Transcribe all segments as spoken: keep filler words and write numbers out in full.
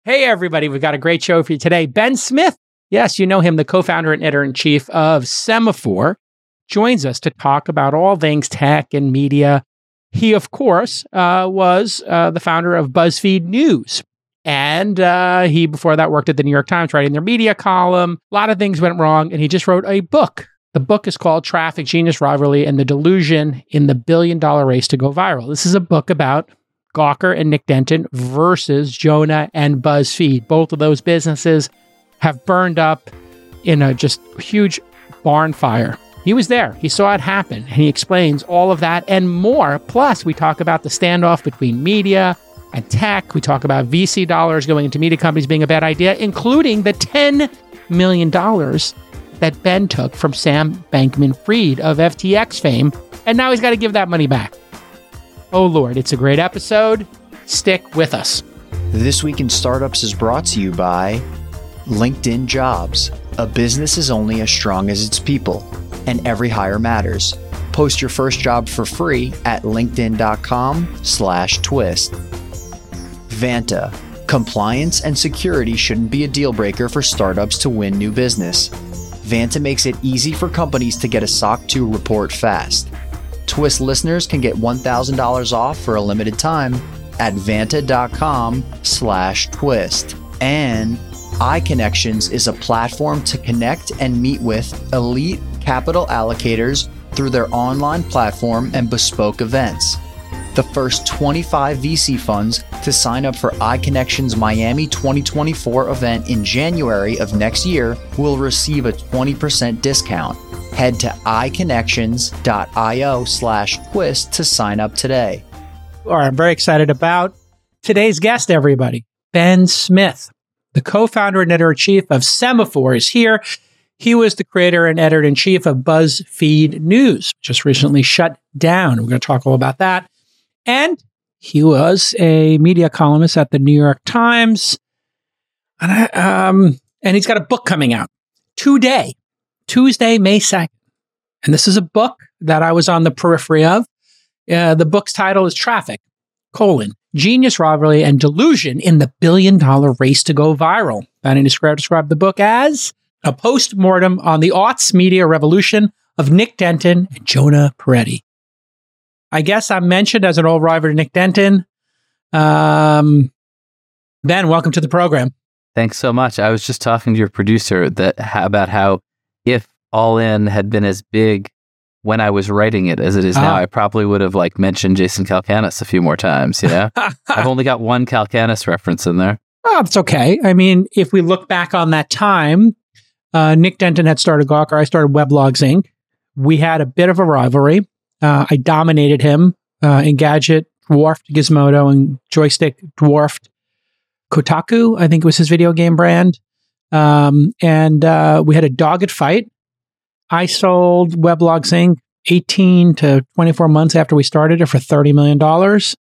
Hey, everybody. We've got a great show for you today. Ben Smith, yes, you know him, the co-founder and editor-in-chief of Semafor, joins us to talk about all things tech and media. He, of course, uh, was uh, the founder of BuzzFeed News. And uh, he, before that, worked at the New York Times, writing their media column. A lot of things went wrong, and he just wrote a book. The book is called Traffic, Genius Rivalry, and the Delusion in the Billion-Dollar Race to Go Viral. This is a book about Gawker and Nick Denton versus Jonah and BuzzFeed. Both of those businesses have burned up in a just huge barn fire. He was there. He saw it happen, and he explains all of that and more. Plus, we talk about the standoff between media and tech. We talk about V C dollars going into media companies being a bad idea, including the ten million dollars that Ben took from Sam Bankman-Fried of F T X fame, and now he's got to give that money back. Oh, Lord, it's a great episode. Stick with us. This Week in Startups is brought to you by LinkedIn Jobs. A business is only as strong as its people, and every hire matters. Post your first job for free at linkedin.com slash twist. Vanta. Compliance and security shouldn't be a deal breaker for startups to win new business. Vanta makes it easy for companies to get a S O C two report fast. Twist listeners can get one thousand dollars off for a limited time at vanta.com slash twist. And iConnections is a platform to connect and meet with elite capital allocators through their online platform and bespoke events. The first twenty-five V C funds to sign up for iConnections Miami twenty twenty-four event in January of next year will receive a twenty percent discount. Head to iConnections.io slash twist to sign up today. All right, I'm very excited about today's guest, everybody. Ben Smith, the co-founder and editor-in-chief of Semafor, is here. He was the creator and editor-in-chief of BuzzFeed News, just recently shut down. We're going to talk all about that. And he was a media columnist at the New York Times. And, I, um, and he's got a book coming out today. Tuesday, May second. And this is a book that I was on the periphery of. Uh, the book's title is Traffic, colon, Genius Rivalry and Delusion in the Billion-Dollar Race to Go Viral. Fanning described, described the book as a post-mortem on the aughts media revolution of Nick Denton and Jonah Peretti. I guess I'm mentioned as an old rival to Nick Denton. Um, Ben, welcome to the program. Thanks so much. I was just talking to your producer that about how if All In had been as big when I was writing it as it is uh, now, I probably would have like mentioned Jason Calacanis a few more times. You know, I've only got one Calacanis reference in there. Oh, it's okay. I mean, if we look back on that time, uh, Nick Denton had started Gawker. I started Weblogs Incorporated. We had a bit of a rivalry. Uh, I dominated him. Uh, Engadget dwarfed Gizmodo, and Joystick dwarfed Kotaku, I think was his video game brand. Um, and uh, we had a dogged fight. I sold Weblogs Incorporated eighteen to twenty-four months after we started it for thirty million dollars.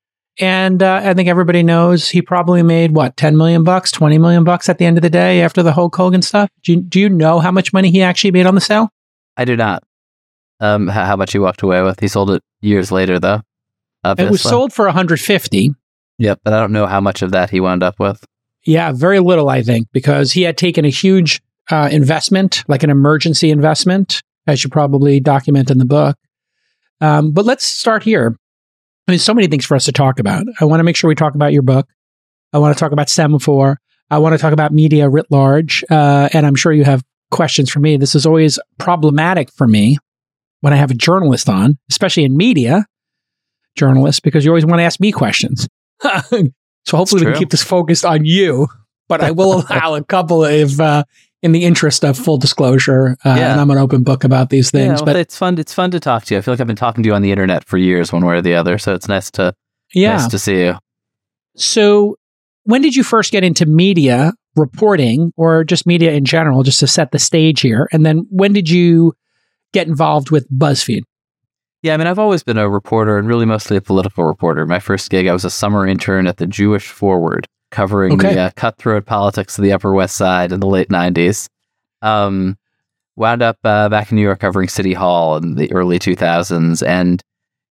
And uh, I think everybody knows he probably made, what, ten million bucks, twenty million bucks at the end of the day after the Hulk Hogan stuff. Do you, do you know how much money he actually made on the sale? I do not. Um, how, how much he walked away with. He sold it years later, though. Obviously. It was sold for one hundred fifty. Yep, but I don't know how much of that he wound up with. Yeah, very little, I think, because he had taken a huge uh, investment, like an emergency investment, as you probably document in the book. Um, but let's start here. I mean, so many things for us to talk about. I want to make sure we talk about your book. I want to talk about Semafor. I want to talk about media writ large. Uh, and I'm sure you have questions for me. This is always problematic for me when I have a journalist on, especially in media journalists, because you always want to ask me questions. So hopefully we can keep this focused on you, but I will allow a couple of, uh, in the interest of full disclosure, uh, yeah. and I'm an open book about these things. Yeah, well, but it's fun. It's fun to talk to you. I feel like I've been talking to you on the internet for years, one way or the other. So it's nice to, yeah. nice to see you. So when did you first get into media reporting, or just media in general, just to set the stage here? And then when did you get involved with BuzzFeed? Yeah, I mean, I've always been a reporter, and really mostly a political reporter. My first gig, I was a summer intern at the Jewish Forward, covering okay. the uh, cutthroat politics of the Upper West Side in the late nineties. Um, wound up uh, back in New York covering City Hall in the early two thousands. And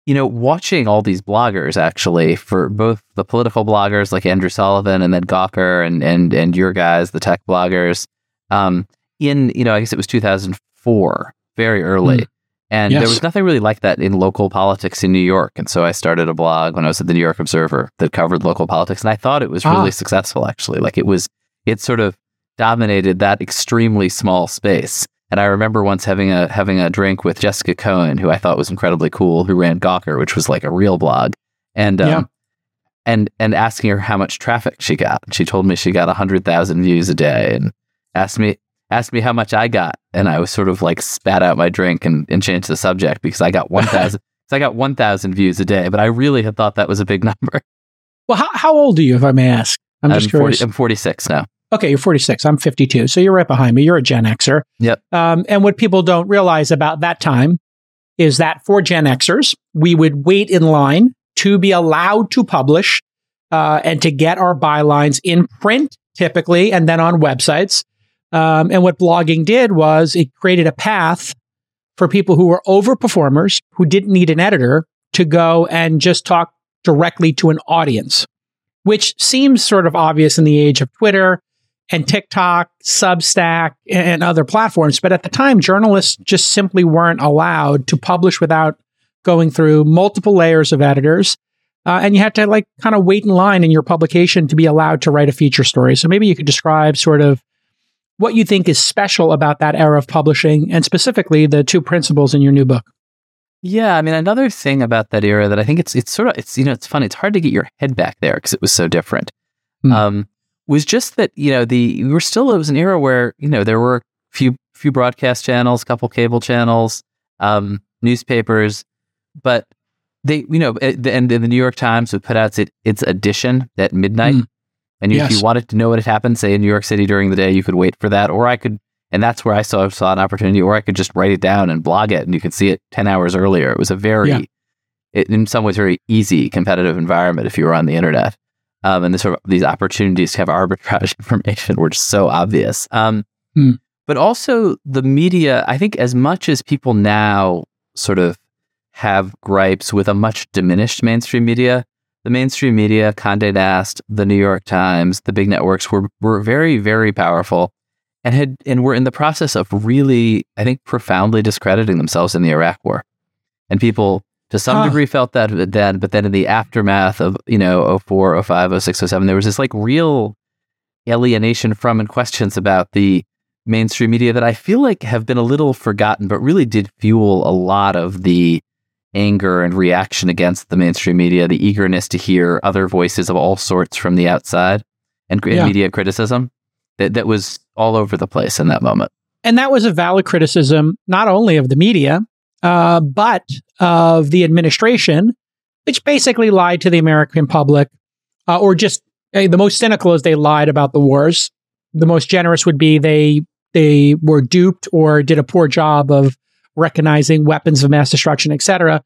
you know, watching all these bloggers actually, for both the political bloggers like Andrew Sullivan and then Gawker and and and your guys, the tech bloggers, um, in, you know, I guess it was two thousand four, very early. Mm. And yes. there was nothing really like that in local politics in New York. And so I started a blog when I was at the New York Observer that covered local politics. And I thought it was really ah. successful, actually. Like it was, it sort of dominated that extremely small space. And I remember once having a having a drink with Jessica Cohen, who I thought was incredibly cool, who ran Gawker, which was like a real blog, and um, yeah. and and asking her how much traffic she got. She told me she got a hundred thousand views a day, and asked me asked me how much I got, and I was sort of like spat out my drink and, and changed the subject because I got one thousand. So I got one thousand views a day, but I really had thought that was a big number. Well, how how old are you, if I may ask? I'm just I'm curious. forty, I'm forty-six now. Okay, you're forty-six. I'm fifty-two. So you're right behind me. You're a Gen Xer. Yep. Um, and what people don't realize about that time is that for Gen Xers, we would wait in line to be allowed to publish uh, and to get our bylines in print, typically, and then on websites. Um, and what blogging did was it created a path for people who were overperformers, who didn't need an editor, to go and just talk directly to an audience, which seems sort of obvious in the age of Twitter and TikTok, Substack, and other platforms. But at the time, journalists just simply weren't allowed to publish without going through multiple layers of editors. Uh, and you had to like kind of wait in line in your publication to be allowed to write a feature story. So maybe you could describe sort of what you think is special about that era of publishing, and specifically the two principles in your new book. Yeah, I mean, another thing about that era that I think it's it's sort of, it's, you know, it's funny. It's hard to get your head back there because it was so different. Mm. Um, was just that, you know, the, we were still, it was an era where, you know, there were a few, few broadcast channels, a couple cable channels, um, newspapers, but they, you know, and the New York Times would put out its, its edition at midnight. Mm. And yes. if you wanted to know what had happened, say in New York City during the day, you could wait for that, or I could, and that's where I saw, saw an opportunity, or I could just write it down and blog it and you could see it ten hours earlier. It was a very, yeah. it, in some ways, very easy competitive environment if you were on the internet. Um, and the sort of these opportunities to have arbitrage information were just so obvious. Um, mm. But also the media, I think as much as people now sort of have gripes with a much diminished mainstream media, the mainstream media, Condé Nast, the New York Times, the big networks were were very, very powerful and had and were in the process of really, I think, profoundly discrediting themselves in the Iraq War. And people to some huh. degree felt that then, but then in the aftermath of, you know, oh four, oh five, oh six, oh seven, there was this like real alienation from and questions about the mainstream media that I feel like have been a little forgotten, but really did fuel a lot of the anger and reaction against the mainstream media, the eagerness to hear other voices of all sorts from the outside, and, and yeah. media criticism that, that was all over the place in that moment. And that was a valid criticism, not only of the media, uh, but of the administration, which basically lied to the American public, uh, or just uh, the most cynical is they lied about the wars. The most generous would be they they were duped or did a poor job of recognizing weapons of mass destruction, et cetera.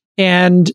And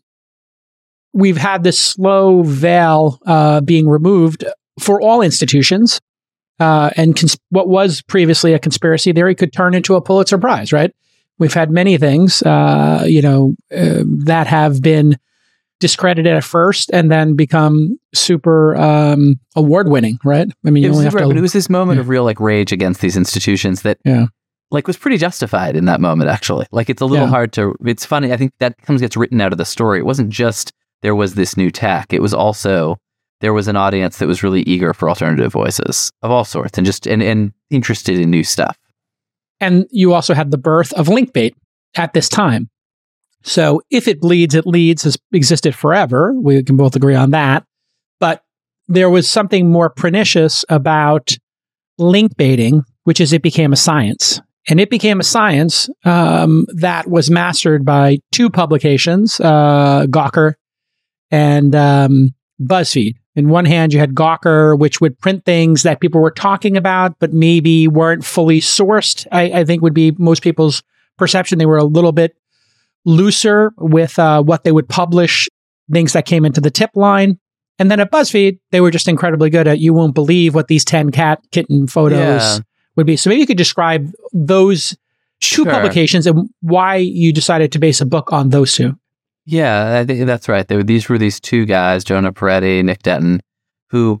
we've had this slow veil uh, being removed for all institutions. Uh, and cons- what was previously a conspiracy theory could turn into a Pulitzer Prize, right? We've had many things, uh, you know, uh, that have been discredited at first and then become super um, award-winning, right? I mean, you only have right, to. But it was this moment yeah. of real like rage against these institutions that, yeah. like, was pretty justified in that moment. Actually, like, it's a little yeah. hard to. It's funny. I think that comes gets written out of the story. It wasn't just there was this new tech. It was also there was an audience that was really eager for alternative voices of all sorts and just and, and interested in new stuff. And you also had the birth of Linkbait at this time. So if it bleeds, it leads has existed forever. We can both agree on that. But there was something more pernicious about linkbaiting, which is it became a science. And it became a science um, that was mastered by two publications, uh, Gawker and um, BuzzFeed. In one hand, you had Gawker, which would print things that people were talking about, but maybe weren't fully sourced, I, I think would be most people's perception. They were a little bit looser with uh, what they would publish, things that came into the tip line. And then at BuzzFeed, they were just incredibly good at, you won't believe what these ten cat kitten photos yeah. would be. So maybe you could describe those two sure. publications and why you decided to base a book on those two. Yeah, I think that's right. They were, these were these two guys, Jonah Peretti, Nick Denton, who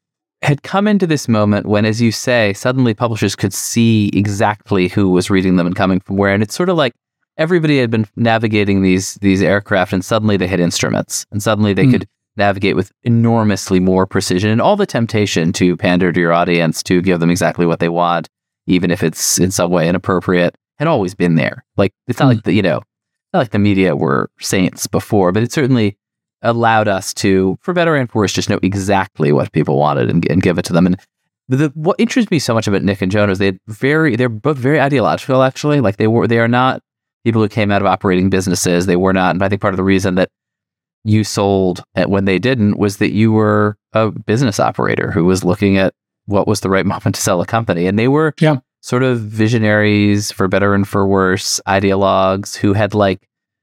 had come into this moment when, as you say, suddenly publishers could see exactly who was reading them and coming from where. And it's sort of like everybody had been navigating these these aircraft, and suddenly they had instruments, and suddenly they mm. could navigate with enormously more precision, and all the temptation to pander to your audience, to give them exactly what they want, even if it's in some way inappropriate, had always been there. Like, it's not mm. like the, you know, not like the media were saints before, but it certainly allowed us to, for better and for worse, just know exactly what people wanted and, and give it to them. And the what interests me so much about Nick and Jonah is they had very, they're both very ideological, actually. Like, they were, they are not people who came out of operating businesses. They were not, and I think part of the reason that you sold when they didn't was that you were a business operator who was looking at what was the right moment to sell a company. And they were yeah. sort of visionaries, for better and for worse, ideologues who had like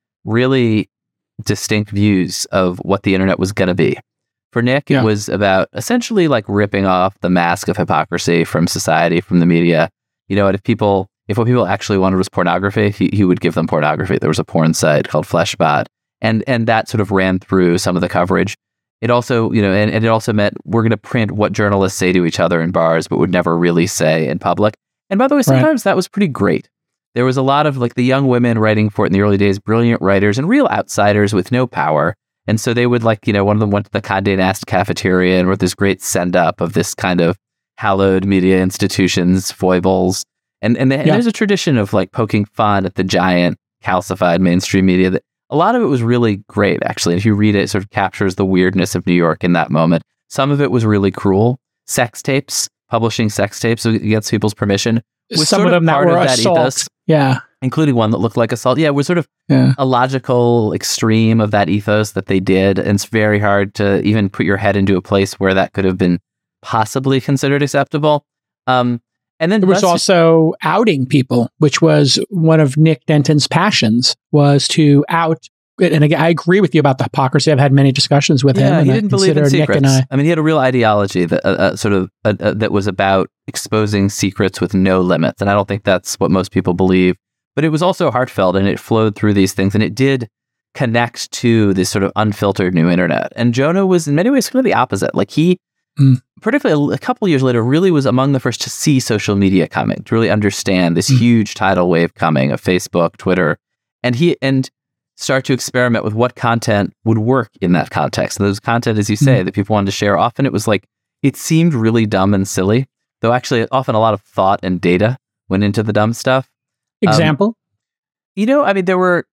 really distinct views of what the internet was going to be. For Nick, yeah. it was about essentially like ripping off the mask of hypocrisy from society, from the media. You know, and if people, if what people actually wanted was pornography, he, he would give them pornography. There was a porn site called Fleshbot. And and that sort of ran through some of the coverage. It also, you know, and, and it also meant we're going to print what journalists say to each other in bars, but would never really say in public. And by the way, sometimes right. that was pretty great. There was a lot of like the young women writing for it in the early days, brilliant writers and real outsiders with no power. And so they would like, you know, one of them went to the Condé Nast cafeteria and wrote this great send up of this kind of hallowed media institutions, foibles. And, and, they, yeah. and there's a tradition of like poking fun at the giant calcified mainstream media that, a lot of it was really great, actually. If you read it, it sort of captures the weirdness of New York in that moment. Some of it was really cruel. Sex tapes, publishing sex tapes against people's permission, was Some sort of them of part that were of that assault. ethos. Yeah. Including one that looked like assault. Yeah, it was sort of yeah. a logical extreme of that ethos that they did. And it's very hard to even put your head into a place where that could have been possibly considered acceptable. Um, And then there was also outing people, which was one of Nick Denton's passions, was to out. And again, I agree with you about the hypocrisy. I've had many discussions with yeah, him. Yeah, and he I didn't believe in secrets. Nick and I, I mean, he had a real ideology that uh, uh, sort of uh, uh, that was about exposing secrets with no limits. And I don't think that's what most people believe. But it was also heartfelt, and it flowed through these things, and it did connect to this sort of unfiltered new internet. And Jonah was in many ways kind of the opposite. Like he, mm. particularly a couple of years later, really was among the first to see social media coming, to really understand this mm. huge tidal wave coming of Facebook, Twitter, and he and start to experiment with what content would work in that context. And those content, as you say, mm. that people wanted to share. Often it was like it seemed really dumb and silly, though actually often a lot of thought and data went into the dumb stuff. Example? Um, you know, I mean, there were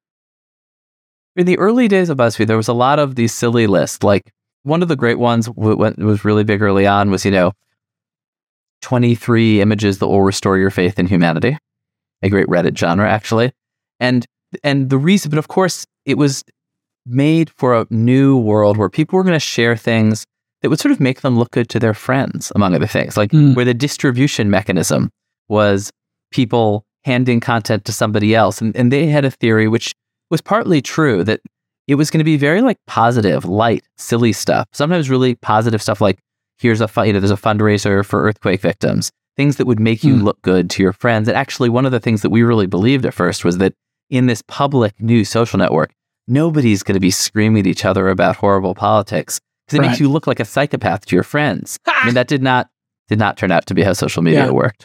in the early days of BuzzFeed, there was a lot of these silly lists. Like one of the great ones w- w- was really big early on was, you know, twenty-three images that will restore your faith in humanity. A great Reddit genre, actually. And and the reason, but of course, it was made for a new world where people were going to share things that would sort of make them look good to their friends, among other things. Like mm. where the distribution mechanism was people handing content to somebody else. And, and they had a theory, which was partly true, that it was going to be very like positive, light, silly stuff. Sometimes really positive stuff like, here's a, fu- you know, there's a fundraiser for earthquake victims. Things that would make you mm. look good to your friends. And actually, one of the things that we really believed at first was that in this public new social network, nobody's going to be screaming at each other about horrible politics because it right. makes you look like a psychopath to your friends. I mean, that did not did not turn out to be how social media yeah. worked.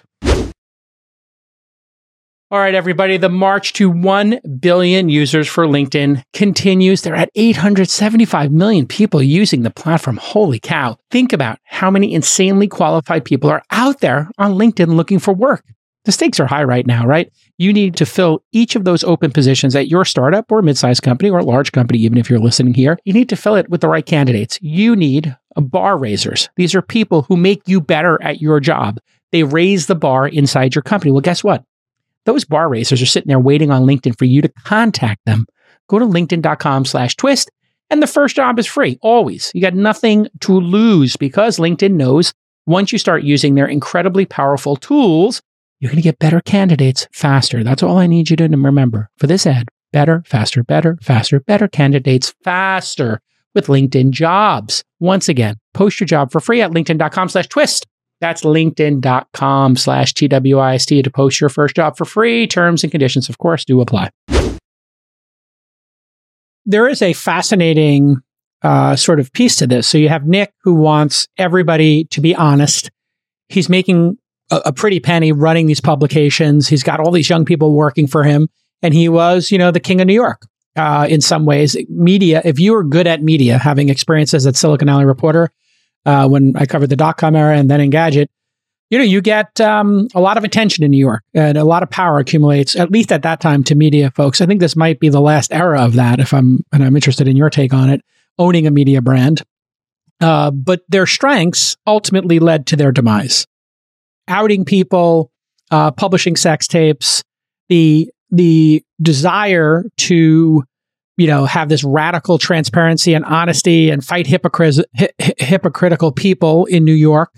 All right, everybody, the march to one billion users for LinkedIn continues. They're at eight hundred seventy-five million people using the platform. Holy cow. Think about how many insanely qualified people are out there on LinkedIn looking for work. The stakes are high right now, right? You need to fill each of those open positions at your startup or mid-sized company or large company, even if you're listening here. You need to fill it with the right candidates. You need a bar raisers. These are people who make you better at your job. They raise the bar inside your company. Well, guess what? Those bar raisers are sitting there waiting on LinkedIn for you to contact them. Go to linkedin.com slash twist, and the first job is free, always. You got nothing to lose because LinkedIn knows once you start using their incredibly powerful tools, you're going to get better candidates faster. That's all I need you to remember for this ad. Better, faster, better, faster, better candidates faster with LinkedIn Jobs. Once again, post your job for free at linkedin.com slash twist. That's linkedin.com slash T W I S T to post your first job for free. Terms and conditions, of course, do apply. there is a fascinating uh, sort of piece to this. So you have Nick, who wants everybody to be honest. He's making a, a pretty penny running these publications. He's got all these young people working for him. And he was, you know, the king of New York uh, in some ways. Media, if you were good at media, having experiences at Silicon Valley Reporter, uh, when I covered the dot-com era and then Engadget, you know, you get um, a lot of attention in New York and a lot of power accumulates, at least at that time, to media folks. I think this might be the last era of that, if I'm, and I'm interested in your take on it, owning a media brand. Uh, but their strengths ultimately led to their demise. Outing people, uh, publishing sex tapes, the the desire to, you know, have this radical transparency and honesty and fight hypocris- hi- hypocritical people in New York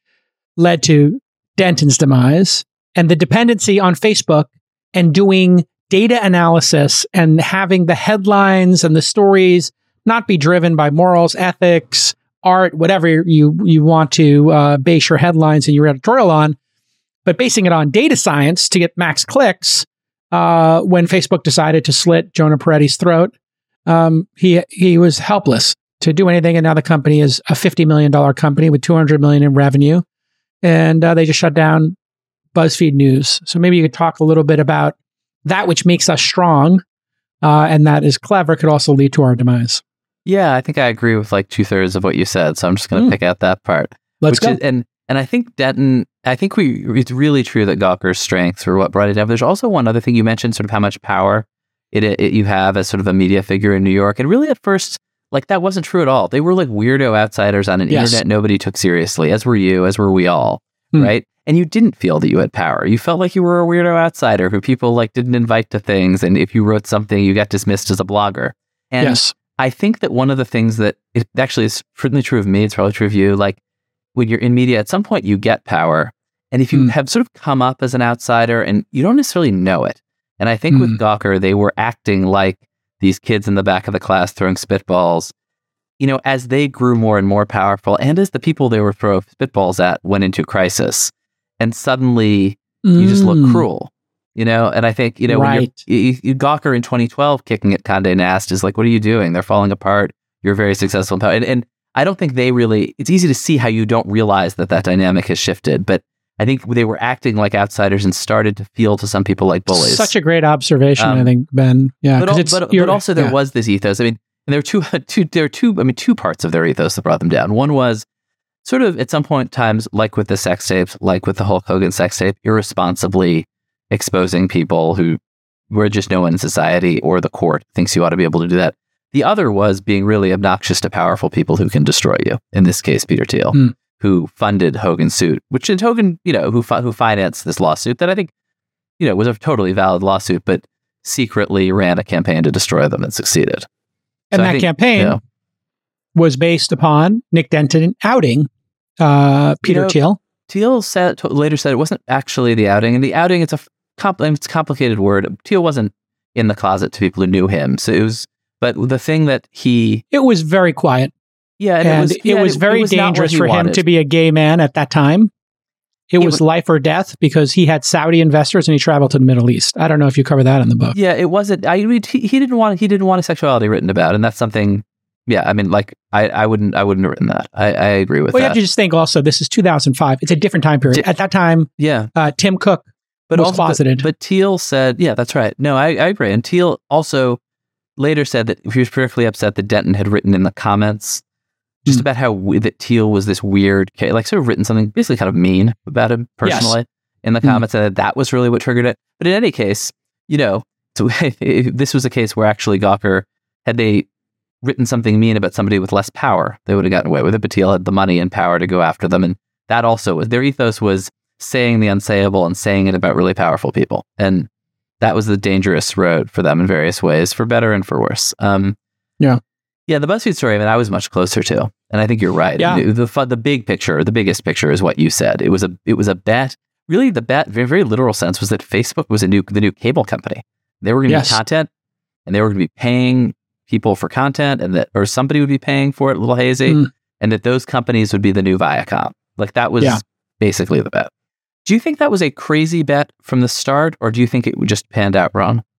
led to Denton's demise, and the dependency on Facebook and doing data analysis and having the headlines and the stories not be driven by morals, ethics, art, whatever you, you want to uh, base your headlines and your editorial on, but basing it on data science to get max clicks. Uh, when Facebook decided to slit Jonah Peretti's throat, um, he he was helpless to do anything, and now the company is a fifty million dollars company with two hundred million dollars in revenue. And uh, they just shut down BuzzFeed News. So maybe you could talk a little bit about that, which makes us strong, uh, and that is clever, could also lead to our demise. Yeah, I think I agree with like two thirds of what you said. So I'm just going to mm. pick out that part. Let's go. Is, and and I think Denton, I think we it's really true that Gawker's strengths were what brought it down. There's also one other thing you mentioned, sort of how much power it, it you have as sort of a media figure in New York. And really, at first, like that wasn't true at all. They were like weirdo outsiders on an yes. internet nobody took seriously, as were you, as were we all, hmm. right? And you didn't feel that you had power. You felt like you were a weirdo outsider who people like didn't invite to things. And if you wrote something, you got dismissed as a blogger. And yes. I think that one of the things that it actually is certainly true of me, it's probably true of you, like when you're in media, at some point you get power. And if you hmm. have sort of come up as an outsider and you don't necessarily know it. And I think hmm. with Gawker, they were acting like these kids in the back of the class throwing spitballs, you know, as they grew more and more powerful and as the people they were throwing spitballs at went into crisis. And suddenly mm. you just look cruel, you know? And I think, you know, right. when you're, you, you, Gawker in twenty twelve kicking at Condé Nast is like, what are you doing? They're falling apart. You're very successful in power. And, and I don't think they really, it's easy to see how you don't realize that that dynamic has shifted. But I think they were acting like outsiders and started to feel to some people like bullies. Such a great observation, um, I think, Ben. Yeah, but, al- but, but also there yeah. was this ethos. I mean, and there were two, two, there were two, I mean, two parts of their ethos that brought them down. One was sort of at some point in times, like with the sex tapes, like with the Hulk Hogan sex tape, irresponsibly exposing people who were just no one in society or the court thinks you ought to be able to do that. The other was being really obnoxious to powerful people who can destroy you. In this case, Peter Thiel. Mm. Who funded Hogan's suit, which is Hogan, you know, who fi- who financed this lawsuit that I think, you know, was a totally valid lawsuit, but secretly ran a campaign to destroy them and succeeded. And so that think, campaign you know, was based upon Nick Denton outing uh, Peter you know, Thiel. Thiel said, t- later said it wasn't actually the outing, and the outing it's a compl- it's a complicated word. Thiel wasn't in the closet to people who knew him, so it was. But the thing that he, it was very quiet. Yeah, and, and it was, yeah, it was very it was dangerous for wanted. him to be a gay man at that time. It, it was, was life or death because he had Saudi investors and he traveled to the Middle East. I don't know if you cover that in the book. Yeah, it wasn't. I mean, he, he didn't want he didn't want his sexuality written about, and that's something. Yeah, I mean, like I, I wouldn't I wouldn't have written that. I, I agree with well, that. You have to just think also. This is two thousand five. It's a different time period. At that time, yeah, uh, Tim Cook but was also, closeted. But, but Thiel said, yeah, that's right. No, I, I agree. And Thiel also later said that he was particularly upset that Denton had written in the comments. Just mm. about how w- that Thiel was this weird, like sort of written something basically kind of mean about him personally yes. in the comments, mm. and that that was really what triggered it. But in any case, you know, so if this was a case where actually Gawker, had they written something mean about somebody with less power, they would have gotten away with it. But Thiel had the money and power to go after them, and that also was their ethos was saying the unsayable and saying it about really powerful people, and that was the dangerous road for them in various ways, for better and for worse. Um, yeah. Yeah, the BuzzFeed story, I mean, I was much closer to, and I think you're right. Yeah. The, the the big picture, the biggest picture, is what you said. It was a it was a bet. Really, the bet, very very literal sense, was that Facebook was a new the new cable company. They were going to yes. be content, and they were going to be paying people for content, and that or somebody would be paying for it, a little hazy, mm. and that those companies would be the new Viacom. Like that was yeah. basically the bet. Do you think that was a crazy bet from the start, or do you think it just panned out wrong?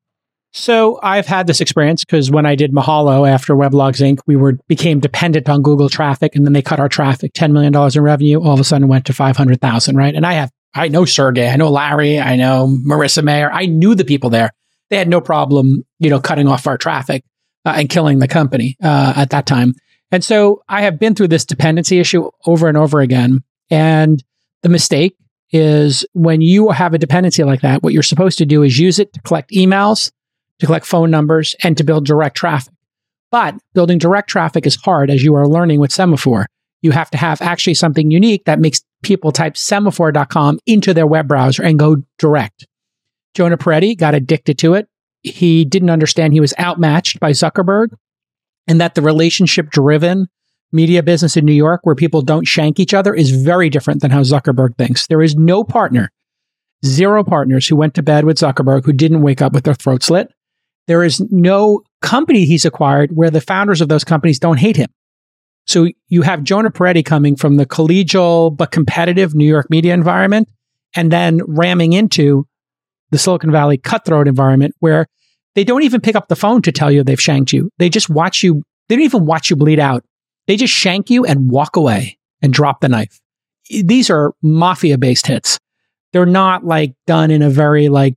So I've had this experience because when I did Mahalo after Weblogs Incorporated, we were became dependent on Google traffic, and then they cut our traffic, ten million dollars in revenue, all of a sudden went to five hundred thousand, right? And I have, I know Sergey, I know Larry, I know Marissa Mayer. I knew the people there. They had no problem, you know, cutting off our traffic uh, and killing the company uh, at that time. And so I have been through this dependency issue over and over again. And the mistake is when you have a dependency like that, what you're supposed to do is use it to collect emails, to collect phone numbers, and to build direct traffic. But building direct traffic is hard, as you are learning with Semaphore. You have to have actually something unique that makes people type semaphore dot com into their web browser and go direct. Jonah Peretti got addicted to it. He didn't understand he was outmatched by Zuckerberg, and that the relationship-driven media business in New York, where people don't shank each other, is very different than how Zuckerberg thinks. There is no partner, zero partners who went to bed with Zuckerberg who didn't wake up with their throat slit. There is no company he's acquired where the founders of those companies don't hate him. So you have Jonah Peretti coming from the collegial but competitive New York media environment and then ramming into the Silicon Valley cutthroat environment where they don't even pick up the phone to tell you they've shanked you. They just watch you. They don't even watch you bleed out. They just shank you and walk away and drop the knife. These are mafia-based hits. They're not like done in a very like,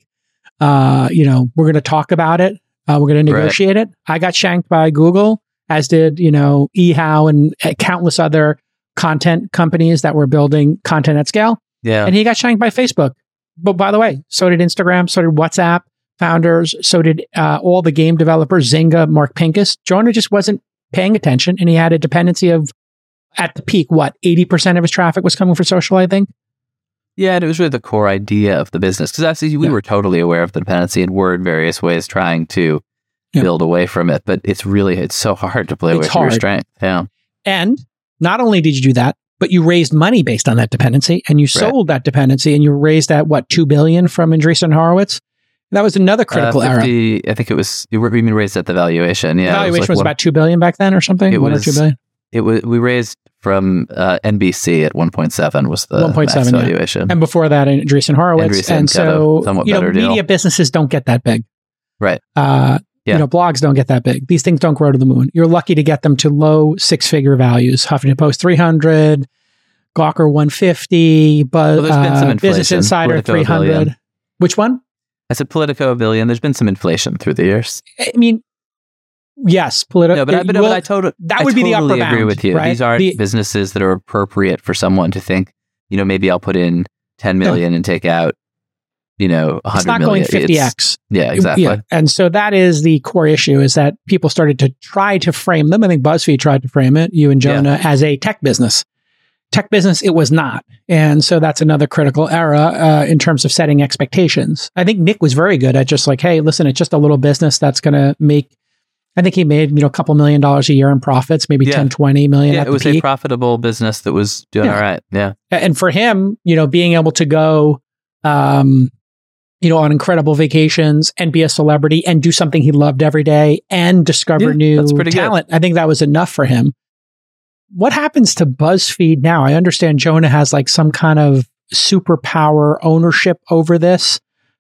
uh, you know, we're going to talk about it. Uh, we're going to negotiate right. it. I got shanked by Google, as did, you know, eHow and uh, countless other content companies that were building content at scale. Yeah. And he got shanked by Facebook. But by the way, so did Instagram, so did WhatsApp founders, so did uh, all the game developers, Zynga, Mark Pincus. Jonah just wasn't paying attention, and he had a dependency of, at the peak, what, eighty percent of his traffic was coming from social, I think? Yeah, and it was really the core idea of the business. Because actually, we yeah. were totally aware of the dependency and were in various ways trying to yeah. build away from it. But it's really, it's so hard to play it's with hard. your strength. Yeah. And not only did you do that, but you raised money based on that dependency, and you sold right. that dependency, and you raised at, what, two billion dollars from Andreessen Horowitz? That was another critical uh, fifty, era. I think it was, we even raised at the valuation. Yeah, the valuation was, like was one, about two billion dollars back then or something? It One was, or two billion? It was, we raised from uh, N B C at one point seven was the one point seven valuation. Yeah. And before that, Andreessen Horowitz. Andreessen and so, you know, deal. media businesses don't get that big. Right. Uh, yeah. You know, blogs don't get that big. These things don't grow to the moon. You're lucky to get them to low six-figure values. Huffington Post three hundred, Gawker one fifty, but well, uh, Business Insider Politico three hundred. Which one? I said Politico a billion. There's been some inflation through the years. I mean, yes, Politico. No, but, I, but, will, but I, totally, that I would totally be the upper bound. I agree with you. Right? These aren't the, businesses that are appropriate for someone to think, you know, maybe I'll put in ten million yeah. and take out, you know, one hundred it's not million. Going fifty x. Yeah, exactly. Yeah. And so that is the core issue, is that people started to try to frame them. I think BuzzFeed tried to frame it, you and Jonah, yeah. as a tech business. Tech business, it was not. And so that's another critical era uh, in terms of setting expectations. I think Nick was very good at just like, hey, listen, it's just a little business that's going to make, I think he made, you know, a couple million dollars a year in profits, maybe yeah. ten, twenty million yeah, at it was the peak. A profitable business that was doing yeah. all right. Yeah. And for him, you know, being able to go, um, you know, on incredible vacations and be a celebrity and do something he loved every day and discover yeah, new talent, good. I think that was enough for him. What happens to BuzzFeed now? I understand Jonah has like some kind of superpower ownership over this.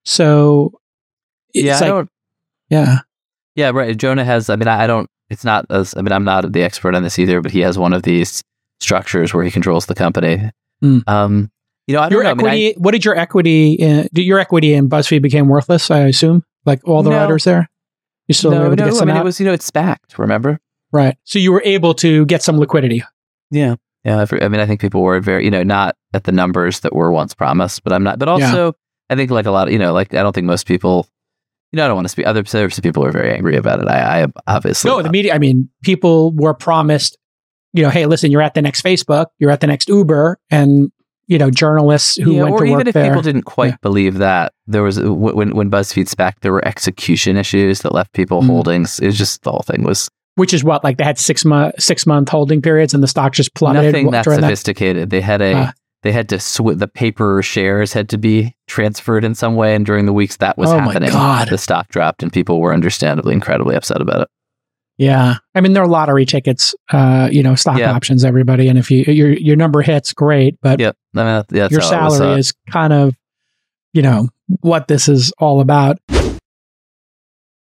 So it's yeah, like, I don't, yeah. Yeah, right. Jonah has, I mean, I, I don't, it's not as, I mean, I'm not the expert on this either, but he has one of these structures where he controls the company. Mm. Um, you know, I don't your know. Equity, I mean, I, what did your equity, in, your equity in BuzzFeed became worthless, I assume? Like all the no, writers there? You still no, able to no, get some I mean, out? it was, you know, it's SPACed, remember? Right. So you were able to get some liquidity. Yeah. Yeah. I mean, I think people were very, you know, not at the numbers that were once promised, but I'm not, but also yeah. I think like a lot of, you know, like, I don't think most people, you know, I don't want to speak, other people are very angry about it. I, I obviously. No, the media, I mean, people were promised, you know, hey, listen, you're at the next Facebook, you're at the next Uber, and, you know, journalists who yeah, went or to work even if there, people didn't quite yeah. believe that, there was, when, when BuzzFeed SPAC, there were execution issues that left people mm. holdings. It was just, the whole thing was. Which is what, like they had six month six month holding periods, and the stock just plummeted. Nothing that sophisticated. That? They had a uh, they had to sw- the paper shares had to be transferred in some way, and during the weeks that was oh happening, my God. the stock dropped, and people were understandably incredibly upset about it. Yeah, I mean, there are lottery tickets, uh, you know, stock yeah. options. Everybody, and if you your your number hits, great, but yep. I mean, that's your salary was, uh, is kind of, you know, what this is all about.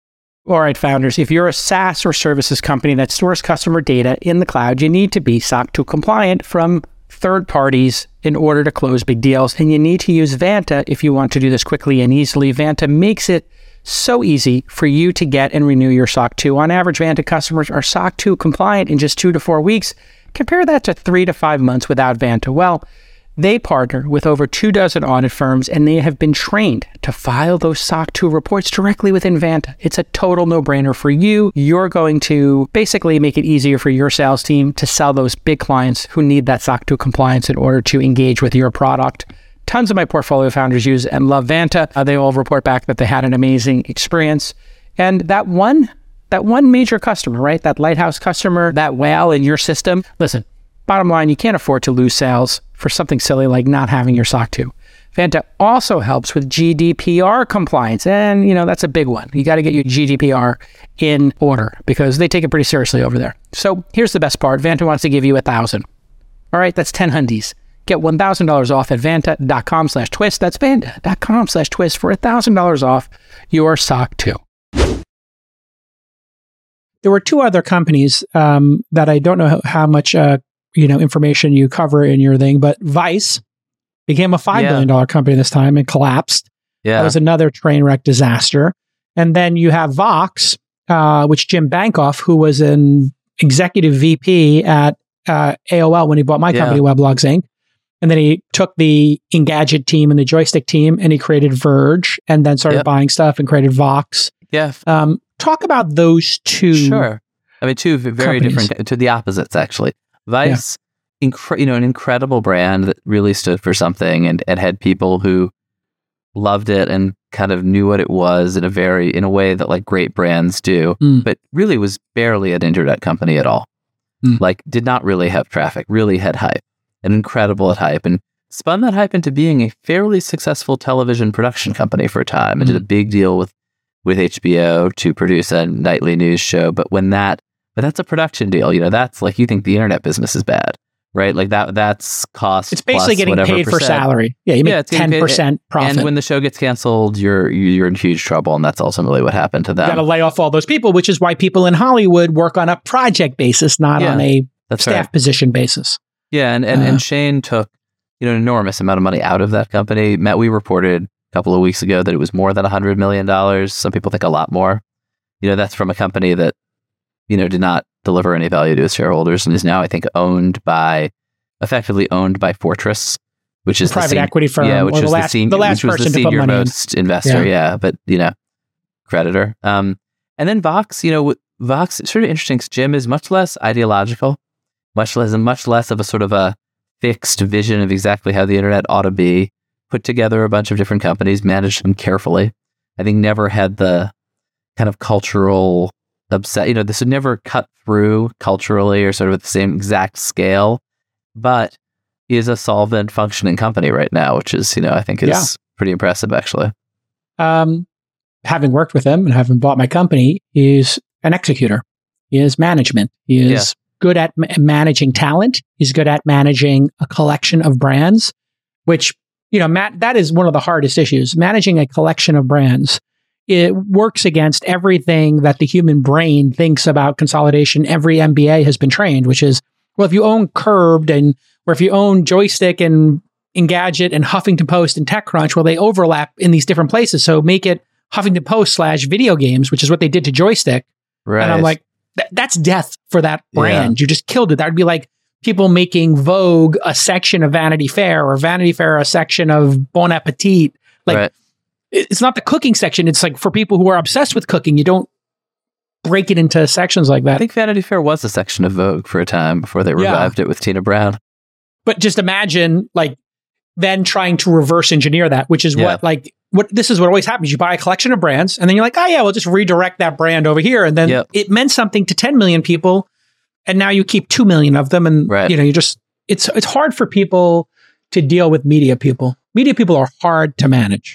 All right, founders, if you're a SaaS or services company that stores customer data in the cloud, you need to be S O C two compliant from third parties in order to close big deals. And you need to use Vanta if you want to do this quickly and easily. Vanta makes it so easy for you to get and renew your S O C two. On average, Vanta customers are S O C two compliant in just two to four weeks. Compare that to three to five months without Vanta. Well, they partner with over two dozen audit firms, and they have been trained to file those S O C two reports directly within Vanta. It's a total no-brainer for you. You're going to basically make it easier for your sales team to sell those big clients who need that S O C two compliance in order to engage with your product. Tons of my portfolio founders use and love Vanta. Uh, they all report back that they had an amazing experience. And that one, that one major customer, right? That lighthouse customer, that whale in your system. Listen, bottom line, you can't afford to lose sales for something silly like not having your S O C two. Vanta also helps with G D P R compliance. And, you know, that's a big one. You got to get your G D P R in order because they take it pretty seriously over there. So here's the best part. Vanta wants to give you a thousand. All right, that's ten hundies. Get one thousand dollars off at vanta.com slash twist. That's vanta.com slash twist for one thousand dollars off your S O C two. There were two other companies um, that I don't know how, how much uh, you know information you cover in your thing, but Vice became a five billion dollars yeah. company this time and collapsed. Yeah. That was another train wreck disaster. And then you have Vox, uh, which Jim Bankoff, who was an executive V P at uh, A O L when he bought my yeah. company, Weblogs Incorporated. And then he took the Engadget team and the Joystick team and he created Verge and then started yep. buying stuff and created Vox. Yeah. Um, talk about those two. Sure. I mean, two very companies. different, to the opposites, actually. Vice, yeah. incre- you know, an incredible brand that really stood for something and, and had people who loved it and kind of knew what it was in a very, in a way that like great brands do, mm. but really was barely an internet company at all. Mm. Like did not really have traffic, really had hype. And incredible at hype, and spun that hype into being a fairly successful television production company for a time, and mm-hmm. did a big deal with with H B O to produce a nightly news show. But when that, but that's a production deal, you know, that's like you think the internet business is bad, right? Like that, that's cost. It's basically getting paid for salary. Yeah, you make yeah, ten percent profit. And when the show gets canceled, you're you're in huge trouble, and that's ultimately what happened to them. You got to lay off all those people, which is why people in Hollywood work on a project basis, not yeah, on a staff right. position basis. Yeah, and, and, uh, and Shane took, you know, an enormous amount of money out of that company. Matt, we reported a couple of weeks ago that it was more than one hundred million dollars. Some people think a lot more. You know, that's from a company that, you know, did not deliver any value to its shareholders and is now, I think, owned by, effectively owned by Fortress, which is a private the sen- equity firm. Yeah, which was the, the last, sen- the last which was person the to put money senior-most in. investor, yeah. yeah, but, you know, creditor. Um, and then Vox, you know, Vox, it's sort of interesting because Jim is much less ideological, much less, much less of a sort of a fixed vision of exactly how the internet ought to be, put together a bunch of different companies, managed them carefully. I think never had the kind of cultural upset, you know, this would never cut through culturally or sort of at the same exact scale, but is a solvent functioning company right now, which is, you know, I think is yeah. pretty impressive actually. Um, having worked with him and having bought my company, he's an executor. He is management. He is yeah. good at ma- managing talent. He's good at managing a collection of brands, which, you know, Matt, that is one of the hardest issues. Managing a collection of brands, it works against everything that the human brain thinks about consolidation. Every M B A has been trained, which is, well, if you own Curbed and, or if you own Joystick and Engadget and Huffington Post and TechCrunch, well, they overlap in these different places. So make it Huffington Post slash video games, which is what they did to Joystick. Right. And I'm like, th- that's death for that brand. Yeah. You just killed it. That would be like people making Vogue a section of Vanity Fair or Vanity Fair a section of Bon Appetit. Like, right. it's not the cooking section. It's like for people who are obsessed with cooking, you don't break it into sections like that. I think Vanity Fair was a section of Vogue for a time before they revived yeah. it with Tina Brown. But just imagine, like, then trying to reverse engineer that, which is yeah. what, like, what this is what always happens. You buy a collection of brands, and then you're like, oh yeah, we'll just redirect that brand over here, and then yep. it meant something to ten million people, and now you keep two million of them, and right. you know, you just it's it's hard for people to deal with media people. Media people are hard to manage.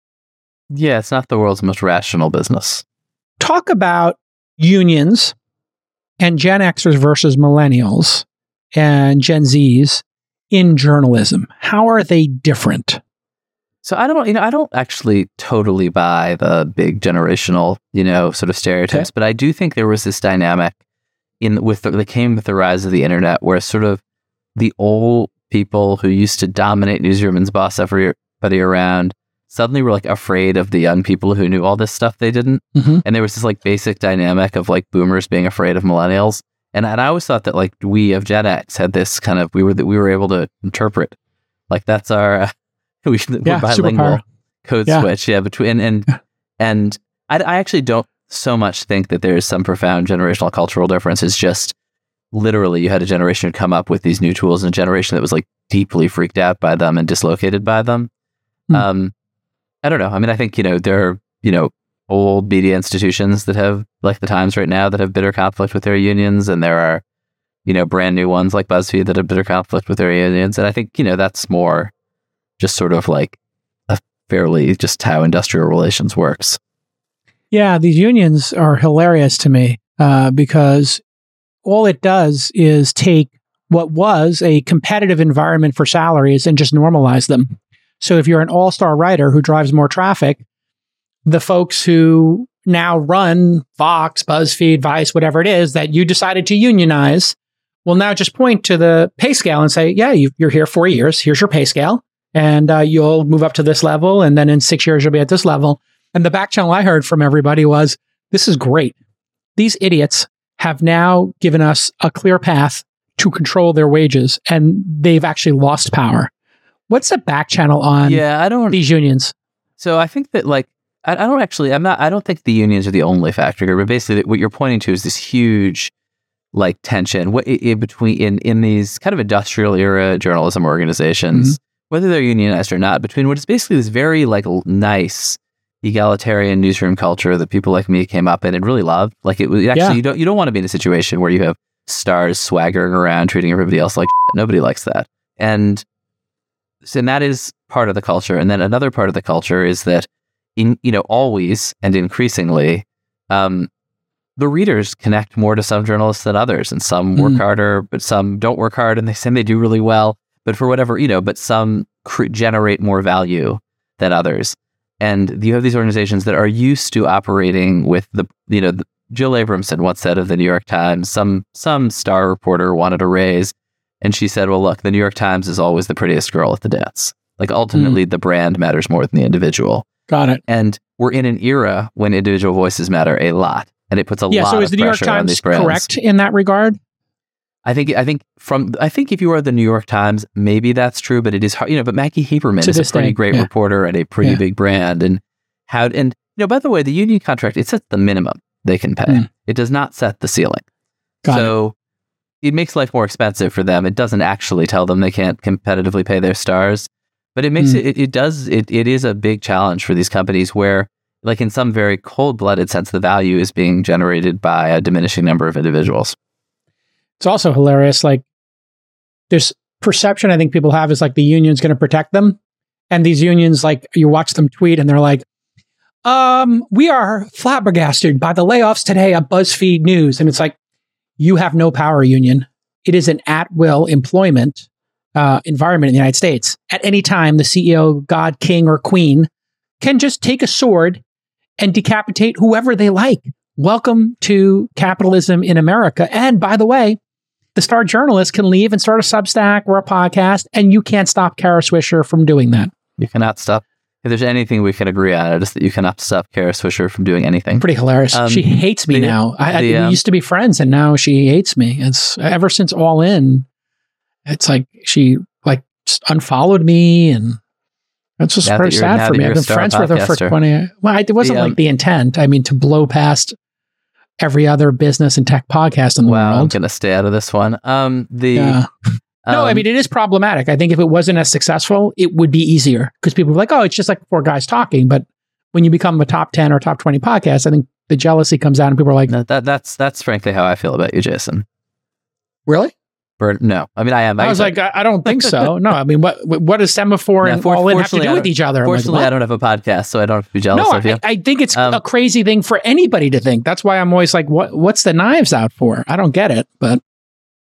Yeah, it's not the world's most rational business. Talk about unions and Gen Xers versus millennials and Gen Zs in journalism. How are they different? So I don't, you know, I don't actually totally buy the big generational, you know, sort of stereotypes, okay. but I do think there was this dynamic in with the, that came with the rise of the internet, where sort of the old people who used to dominate newsroom and boss everybody around suddenly were like afraid of the young people who knew all this stuff they didn't. Mm-hmm. And there was this like basic dynamic of like boomers being afraid of millennials. And, and I always thought that like we of Gen X had this kind of, we were that we were able to interpret, like that's our, uh, we should, yeah, we're bilingual superpower. Code yeah. switch. Yeah. Between, and, and, and I, I actually don't so much think that there is some profound generational cultural difference. It's just literally you had a generation come up with these new tools and a generation that was like deeply freaked out by them and dislocated by them. Hmm. Um, I don't know. I mean, I think, you know, there are, you know, old media institutions that have, like the Times right now, that have bitter conflict with their unions. And there are, you know, brand new ones like BuzzFeed that have bitter conflict with their unions. And I think, you know, that's more just sort of like a fairly just how industrial relations works. Yeah, these unions are hilarious to me uh, because all it does is take what was a competitive environment for salaries and just normalize them. So if you're an all-star writer who drives more traffic, the folks who now run Fox, BuzzFeed, Vice, whatever it is that you decided to unionize will now just point to the pay scale and say, yeah, you, you're here four years. Here's your pay scale. And uh, you'll move up to this level. And then in six years, you'll be at this level. And the back channel I heard from everybody was, this is great. These idiots have now given us a clear path to control their wages. And they've actually lost power. What's the back channel on yeah, I don't, these unions? So I think that like, I, I don't actually, I'm not, I don't think the unions are the only factor here, but basically what you're pointing to is this huge like tension what, in between, in, in these kind of industrial era journalism organizations, mm-hmm. whether they're unionized or not, between what is basically this very like nice egalitarian newsroom culture that people like me came up in and really loved. Like it was actually, yeah. you don't, you don't want to be in a situation where you have stars swaggering around, treating everybody else like shit. Nobody likes that. And And that is part of the culture. And then another part of the culture is that, in you know, always and increasingly, um, the readers connect more to some journalists than others, and some work mm. harder, but some don't work hard, and they say they do really well. But for whatever, you know, but some cr- generate more value than others. And you have these organizations that are used to operating with the, you know, the, Jill Abramson once said of the New York Times, some some star reporter wanted a raise. And she said, well, look, the New York Times is always the prettiest girl at the dance. Like, ultimately, mm. the brand matters more than the individual. Got it. And we're in an era when individual voices matter a lot. And it puts a yeah, lot so of is the New York pressure on these Times brands. correct in that regard? I think I think from I think if you are the New York Times, maybe that's true, but it is hard, you know, but Maggie Haberman to is a pretty day, great yeah. reporter and a pretty yeah. big brand. And how and you know, by the way, the union contract, it sets the minimum they can pay. Mm. It does not set the ceiling. Got so it. It makes life more expensive for them. It doesn't actually tell them they can't competitively pay their stars, but it makes mm. it, it, it does, it, it is a big challenge for these companies where, like in some very cold-blooded sense, the value is being generated by a diminishing number of individuals. It's also hilarious. Like, there's perception I think people have is like the union's going to protect them. And these unions, like, you watch them tweet and they're like, um, we are flabbergasted by the layoffs today at BuzzFeed News. And it's like, you have no power, union. It is an at-will employment uh, environment in the United States. At any time, the C E O, God, king, or queen can just take a sword and decapitate whoever they like. Welcome to capitalism in America. And by the way, the star journalist can leave and start a Substack or a podcast, and you can't stop Kara Swisher from doing that. You cannot stop. If there's anything we can agree on, it is that you cannot stop Kara Swisher from doing anything. Pretty hilarious. Um, she hates me the, now. I, the, um, we used to be friends, and now she hates me. It's ever since All In. It's like she like unfollowed me, and that's just very sad for me. I've been friends with her for twenty. Well, it wasn't the, um, like the intent. I mean, to blow past every other business and tech podcast in the wow, world. I'm going to stay out of this one. Um, the. Yeah. No, um, I mean, it is problematic. I think if it wasn't as successful, it would be easier because people are like, oh, it's just like four guys talking. But when you become a top ten or top twenty podcast, I think the jealousy comes out and people are like, no, that, that's that's frankly how I feel about you, Jason. Really? Or, no, I mean, I am. I, I was like, I, I don't think so. No, I mean, what what does Semaphore no, and for, All In have to do with each other? Fortunately, like, I don't have a podcast, so I don't have to be jealous no, of you. I, I think it's um, a crazy thing for anybody to think. That's why I'm always like, what what's the knives out for? I don't get it, but.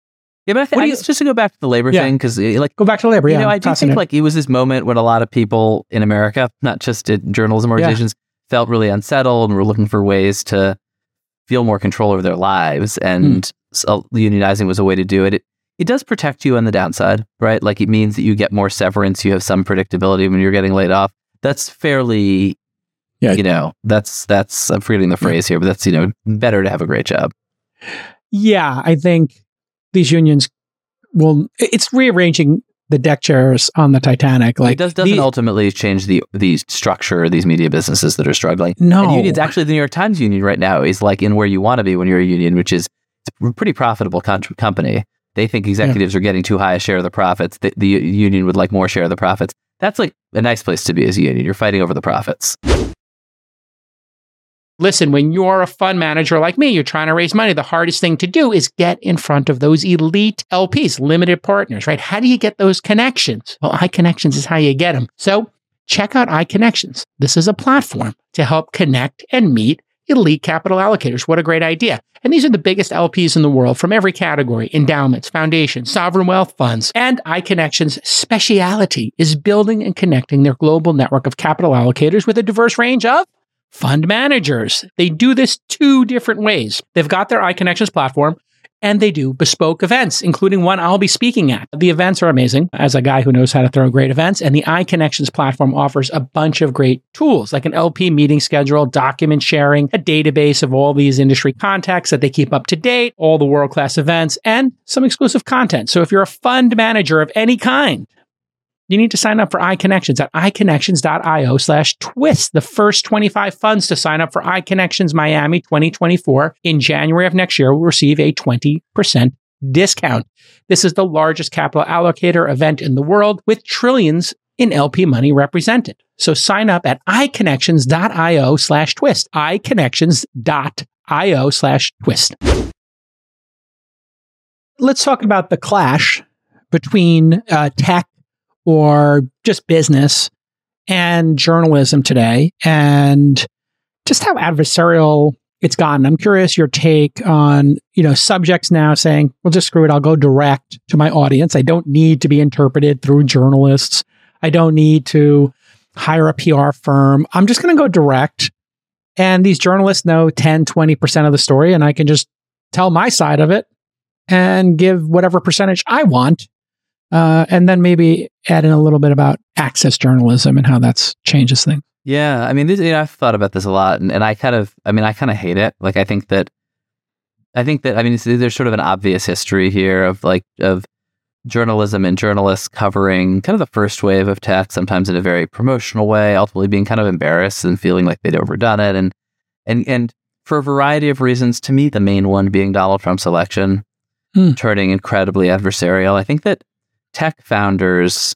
Yeah, but I, th- I you, guess just to go back to the labor yeah. thing, because like go back to labor. You yeah, know, I do think like it was this moment when a lot of people in America, not just at journalism organizations, yeah. felt really unsettled and were looking for ways to feel more control over their lives, and mm. so unionizing was a way to do it. it. It does protect you on the downside, right? Like it means that you get more severance, you have some predictability when you're getting laid off. That's fairly, yeah. you know, that's, that's, I'm forgetting the phrase here, but that's, you know, better to have a great job. Yeah, I think these unions will, it's rearranging the deck chairs on the Titanic. Like it does, doesn't the, ultimately change the the structure of these media businesses that are struggling. No. And unions, actually the New York Times union right now is like in where you want to be when you're a union, which is a pretty profitable con- company. They think executives yeah. are getting too high a share of the profits. The, the union would like more share of the profits. That's like a nice place to be as a union. You're fighting over the profits. Listen, when you're a fund manager like me, you're trying to raise money, the hardest thing to do is get in front of those elite L Ps, limited partners, right? How do you get those connections? Well, iConnections is how you get them. So check out iConnections. This is a platform to help connect and meet elite capital allocators. What a great idea. And these are the biggest L Ps in the world from every category: endowments, foundations, sovereign wealth funds. And iConnections' speciality is building and connecting their global network of capital allocators with a diverse range of fund managers. They do this two different ways. They've got their iConnections platform, and they do bespoke events, including one I'll be speaking at. The events are amazing as a guy who knows how to throw great events, and the iConnections platform offers a bunch of great tools like an L P meeting schedule, document sharing, a database of all these industry contacts that they keep up to date, all the world-class events, and some exclusive content. So if you're a fund manager of any kind, you need to sign up for iConnections at iConnections.io slash twist. The first twenty-five funds to sign up for iConnections Miami twenty twenty-four in January of next year will receive a twenty percent discount. This is the largest capital allocator event in the world with trillions in L P money represented. So sign up at iConnections.io slash twist. iConnections.io slash twist. Let's talk about the clash between uh, tech or just business and journalism today, and just how adversarial it's gotten. I'm curious your take on, you know, subjects now saying, well, just screw it. I'll go direct to my audience. I don't need to be interpreted through journalists. I don't need to hire a P R firm. I'm just going to go direct. And these journalists know ten, twenty percent of the story, and I can just tell my side of it and give whatever percentage I want. Uh, and then maybe add in a little bit about access journalism and how that's changes things. Yeah, I mean, this, you know, I've thought about this a lot, and, and I kind of, I mean, I kind of hate it. Like, I think that, I think that, I mean, it's, there's sort of an obvious history here of like of journalism and journalists covering kind of the first wave of tech, sometimes in a very promotional way, ultimately being kind of embarrassed and feeling like they'd overdone it, and and and for a variety of reasons. To me, the main one being Donald Trump's election, hmm. turning incredibly adversarial. I think that tech founders,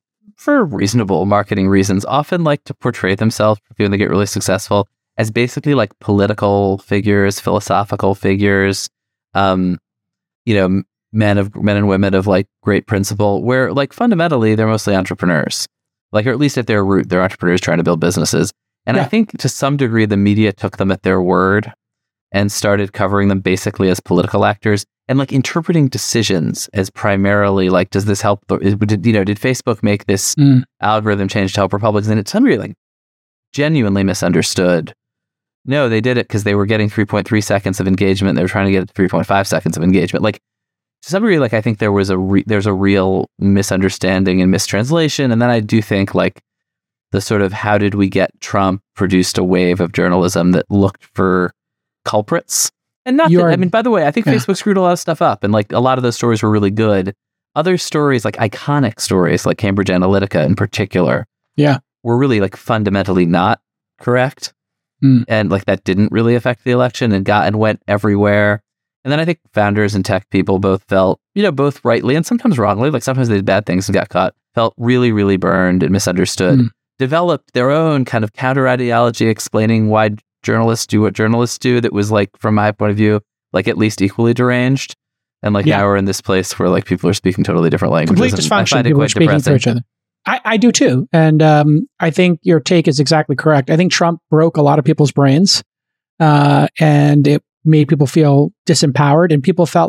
for reasonable marketing reasons, often like to portray themselves when they get really successful as basically like political figures, philosophical figures, um, you know, men of men and women of like great principle, where like fundamentally they're mostly entrepreneurs, like, or at least at their root, they're entrepreneurs trying to build businesses. And yeah. I think to some degree the media took them at their word and started covering them basically as political actors and like interpreting decisions as primarily like, does this help? Did, you know, did Facebook make this mm. algorithm change to help Republicans? And it's some degree like genuinely misunderstood. No, they did it because they were getting three point three seconds of engagement. They were trying to get three point five seconds of engagement. Like to some degree, like I think there was a re- there's a real misunderstanding and mistranslation. And then I do think like the sort of how did we get Trump produced a wave of journalism that looked for culprits. And not that, I mean, by the way, I think yeah. Facebook screwed a lot of stuff up, and like a lot of those stories were really good. Other stories, like iconic stories, like Cambridge Analytica in particular, yeah, were really like fundamentally not correct. Mm. And like that didn't really affect the election and got and went everywhere. And then I think founders and tech people both felt, you know, both rightly and sometimes wrongly, like sometimes they did bad things and got caught, felt really, really burned and misunderstood, mm. developed their own kind of counter ideology explaining why journalists do what journalists do that was like, from my point of view, like at least equally deranged. And like yeah. now we're in this place where like people are speaking totally different languages. Complete dysfunction. People are speaking depressing. For each other. I, I do too. And um, I think your take is exactly correct. I think Trump broke a lot of people's brains uh, and it made people feel disempowered, and people felt like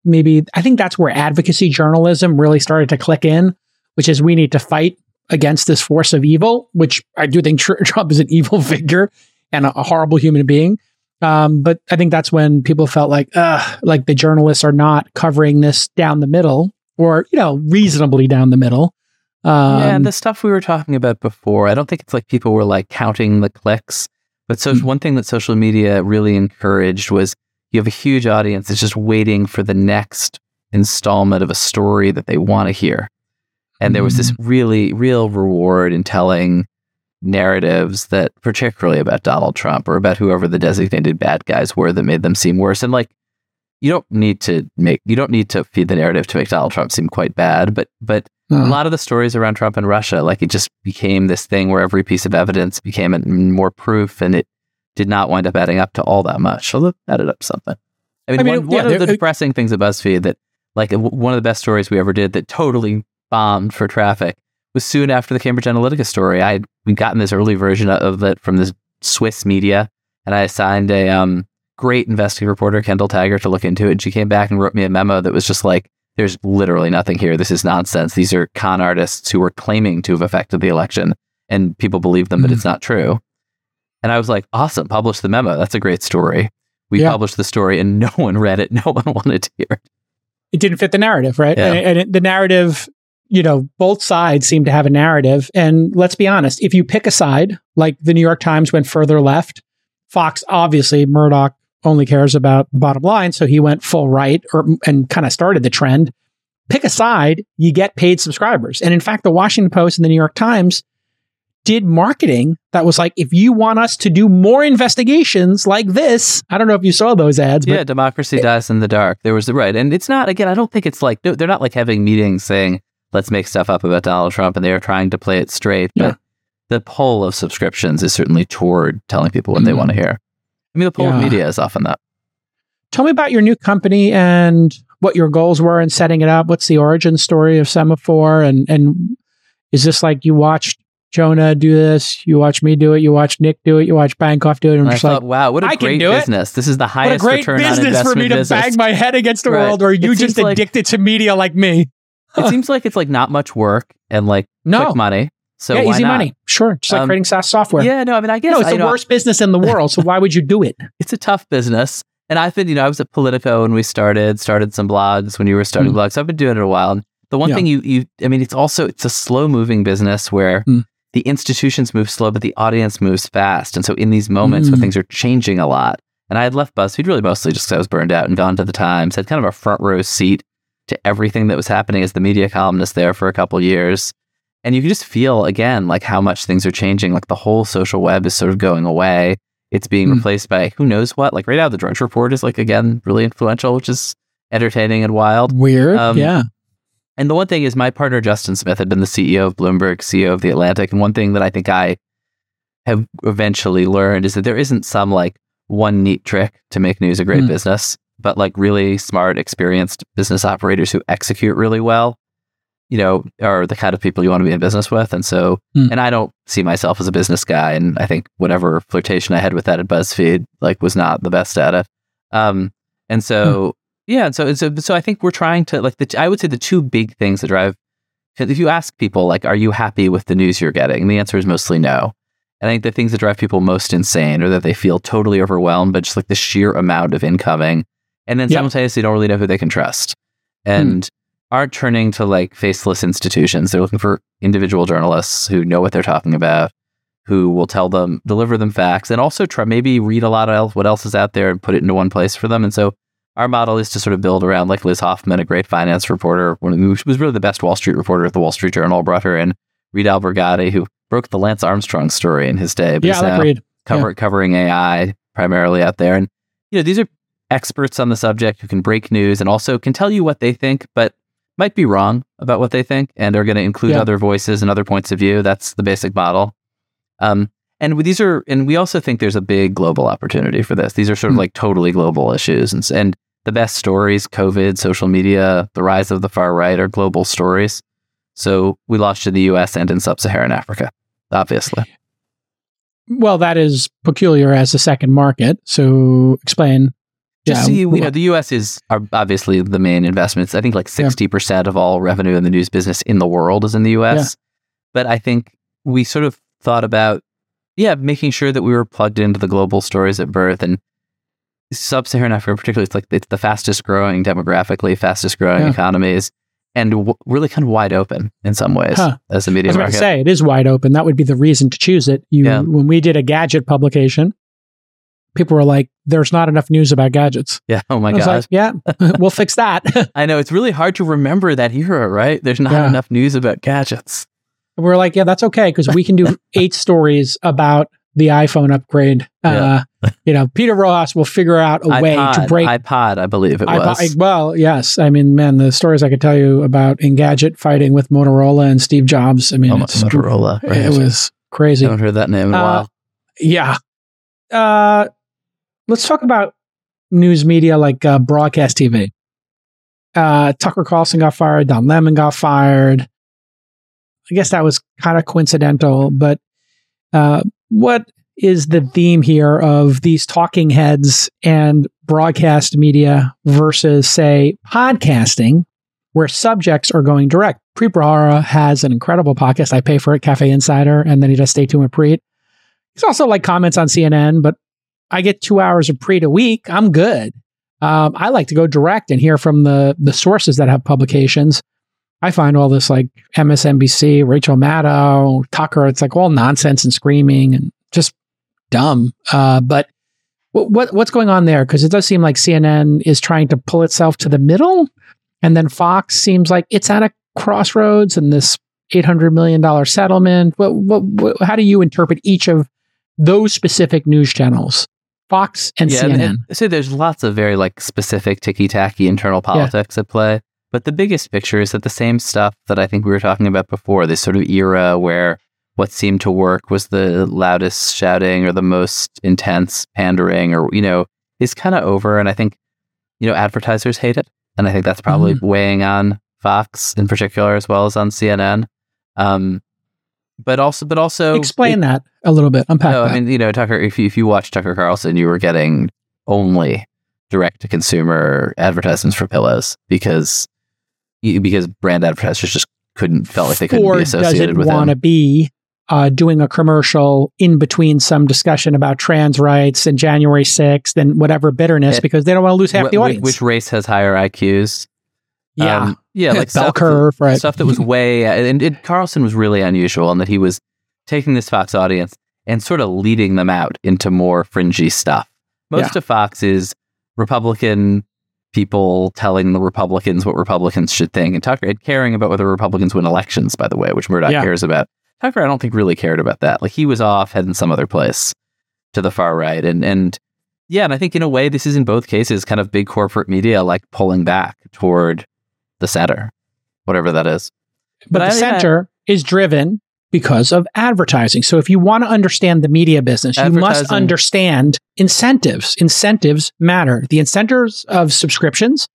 maybe, I think that's where advocacy journalism really started to click in, which is we need to fight against this force of evil, which I do think Tr- Trump is an evil figure and a, a horrible human being. Um, but I think that's when people felt like, uh, like the journalists are not covering this down the middle, or, you know, reasonably down the middle. Um, yeah, and the stuff we were talking about before, I don't think it's like people were like counting the clicks, but so mm-hmm. one thing that social media really encouraged was you have a huge audience that's just waiting for the next installment of a story that they want to hear. And mm-hmm. there was this really, real reward in telling narratives that, particularly about Donald Trump or about whoever the designated bad guys were, that made them seem worse. And like, you don't need to make, you don't need to feed the narrative to make Donald Trump seem quite bad, but, but uh. a lot of the stories around Trump and Russia, like it just became this thing where every piece of evidence became a, more proof, and it did not wind up adding up to all that much. Although it added up something. I mean, I mean one, yeah, one of the depressing things of BuzzFeed that, like, w- one of the best stories we ever did that totally bombed for traffic was soon after the Cambridge Analytica story. I had we'd gotten this early version of it from this Swiss media, and I assigned a um, great investigative reporter, Kendall Taggart, to look into it. And she came back and wrote me a memo that was just like, there's literally nothing here. This is nonsense. These are con artists who were claiming to have affected the election, and people believe them, mm-hmm. but it's not true. And I was like, awesome, publish the memo. That's a great story. We yeah. published the story, and no one read it. No one wanted to hear it. It didn't fit the narrative, right? Yeah. And, and it, the narrative, you know, both sides seem to have a narrative. And let's be honest, if you pick a side, like the New York Times went further left, Fox, obviously, Murdoch only cares about the bottom line, so he went full right, or and kind of started the trend. Pick a side, you get paid subscribers. And in fact, the Washington Post and the New York Times did marketing that was like, if you want us to do more investigations like this, I don't know if you saw those ads. But yeah, democracy it, dies in the dark. There was the right. And it's not, again, I don't think it's like, they're not like having meetings saying, let's make stuff up about Donald Trump, and they are trying to play it straight. But yeah. the pull of subscriptions is certainly toward telling people what mm. they want to hear. I mean, the pull yeah. of media is often that. Tell me about your new company and what your goals were in setting it up. What's the origin story of Semafor? And, and is this like you watched Jonah do this, you watch me do it, you watch Nick do it, you watch Bankoff do it, and, and I'm I just thought, like, wow, what a I great business. This is the highest what a great return on investment business for me to business. bang my head against the right. world, or you it just addicted like, to media like me. It seems like it's like not much work and like no. quick money. So yeah, why easy not? money. Sure. Just like um, creating SaaS software. Yeah, no, I mean, I guess no, it's I, the know, worst business in the world. So why would you do it? It's a tough business. And I've been, you know, I was at Politico when we started, started some blogs when you were starting mm. blogs. So I've been doing it a while. And the one yeah. thing you, you, I mean, it's also, it's a slow moving business where mm. the institutions move slow, but the audience moves fast. And so in these moments mm. when things are changing a lot, and I had left BuzzFeed really mostly just because I was burned out and gone to the Times, had kind of a front row seat to everything that was happening as the media columnist there for a couple years. And you can just feel, again, like how much things are changing. Like the whole social web is sort of going away. It's being mm. replaced by who knows what. Like right now, the Drudge Report is like, again, really influential, which is entertaining and wild. Weird. Um, yeah. And the one thing is my partner, Justin Smith, had been the C E O of Bloomberg, C E O of The Atlantic. And one thing that I think I have eventually learned is that there isn't some like one neat trick to make news a great mm. business, but like really smart, experienced business operators who execute really well, you know, are the kind of people you want to be in business with. And so, mm. and I don't see myself as a business guy. And I think whatever flirtation I had with that at BuzzFeed, like was not the best at it. Um, and so, mm. yeah. And so, so, so I think we're trying to like, the, I would say the two big things that drive, if you ask people like, are you happy with the news you're getting? And the answer is mostly no. I think the things that drive people most insane are that they feel totally overwhelmed by just like the sheer amount of incoming. And then yep. simultaneously don't really know who they can trust. And mm. aren't turning to like faceless institutions. They're looking for individual journalists who know what they're talking about, who will tell them, deliver them facts, and also try maybe read a lot of else, what else is out there and put it into one place for them. And so our model is to sort of build around like Liz Hoffman, a great finance reporter, one who was really the best Wall Street reporter at the Wall Street Journal, brought her in, Reed Albergati, who broke the Lance Armstrong story in his day, but yeah, is I like now Reed. cover, Yeah. covering A I primarily out there. And you know, these are experts on the subject who can break news and also can tell you what they think, but might be wrong about what they think and are going to include yeah. other voices and other points of view. That's the basic model. Um, and these are, and we also think there's a big global opportunity for this. These are sort of mm. like totally global issues. And, and the best stories, COVID, social media, the rise of the far right, are global stories. So we launched in the U S and in sub-Saharan Africa, obviously. Well, that is peculiar as a second market. So explain. Just yeah, so you, you know, the U S is are obviously the main investments. I think like sixty percent yeah. of all revenue in the news business in the world is in the U S. Yeah. But I think we sort of thought about, yeah, making sure that we were plugged into the global stories at birth. And Sub-Saharan Africa, particularly, it's like it's the fastest growing demographically, fastest growing yeah. economies, and w- really kind of wide open in some ways huh. as a media market. I was about to say, it is wide open. That would be the reason to choose it. You, yeah. When we did a gadget publication, people were like, there's not enough news about gadgets. Yeah. Oh my God. Like, yeah, we'll fix that. I know. It's really hard to remember that era, right? There's not yeah. enough news about gadgets. We're like, yeah, that's okay, because we can do eight stories about the iPhone upgrade. Uh, yeah. you know, Peter Rojas will figure out a iPod, way to break iPod, I believe it iPod, was. Well, yes. I mean, man, the stories I could tell you about Engadget fighting with Motorola and Steve Jobs. I mean, oh, it's, Motorola. Right. It was crazy. I haven't heard that name in a uh, while. Yeah. Uh, let's talk about news media like uh, broadcast T V. Uh, Tucker Carlson got fired. Don Lemon got fired. I guess that was kind of coincidental, but uh, what is the theme here of these talking heads and broadcast media versus, say, podcasting, where subjects are going direct? Preet Bharara has an incredible podcast. I pay for it, Cafe Insider, and then he does Stay Tuned with Preet. He's also like comments on C N N, but I get two hours of Preet a week. I'm good. Um, I like to go direct and hear from the the sources that have publications. I find all this like M S N B C, Rachel Maddow, Tucker, it's like all nonsense and screaming and just dumb. Uh, but what, what what's going on there? Because it does seem like C N N is trying to pull itself to the middle, and then Fox seems like it's at a crossroads and this eight hundred million dollars settlement. What, what, what, how do you interpret each of those specific news channels, Fox and yeah, C N N? And, and so there's lots of very like specific ticky-tacky internal politics yeah. at play. But the biggest picture is that the same stuff that I think we were talking about before, this sort of era where what seemed to work was the loudest shouting or the most intense pandering, or, you know, is kind of over. And I think, you know, advertisers hate it. And I think that's probably mm-hmm. weighing on Fox in particular, as well as on C N N. Um, but also, but also explain it, that a little bit. Unpack no, that. I mean, you know, Tucker, if you, if you watch Tucker Carlson, you were getting only direct to consumer advertisements for pillows because because brand advertisers just couldn't, felt like they couldn't or be associated with it. Or doesn't want to be uh, doing a commercial in between some discussion about trans rights and January sixth and whatever bitterness, it, because they don't want to lose half wh- the audience. Which race has higher I Qs? Yeah. Um, yeah, like bell stuff, curve, right? Stuff that was way, and it, Carlson was really unusual in that he was taking this Fox audience and sort of leading them out into more fringy stuff. Most yeah. of Fox is Republican people telling the Republicans what Republicans should think, and Tucker and caring about whether Republicans win elections, by the way, which Murdoch yeah. cares about. Tucker, I don't think really cared about that. Like he was off heading some other place to the far right, and and yeah, and I think in a way this is in both cases kind of big corporate media like pulling back toward the center, whatever that is. But, but the I, center I, is driven because of advertising. So if you want to understand the media business, you must understand incentives. Incentives matter. The incentives of subscriptions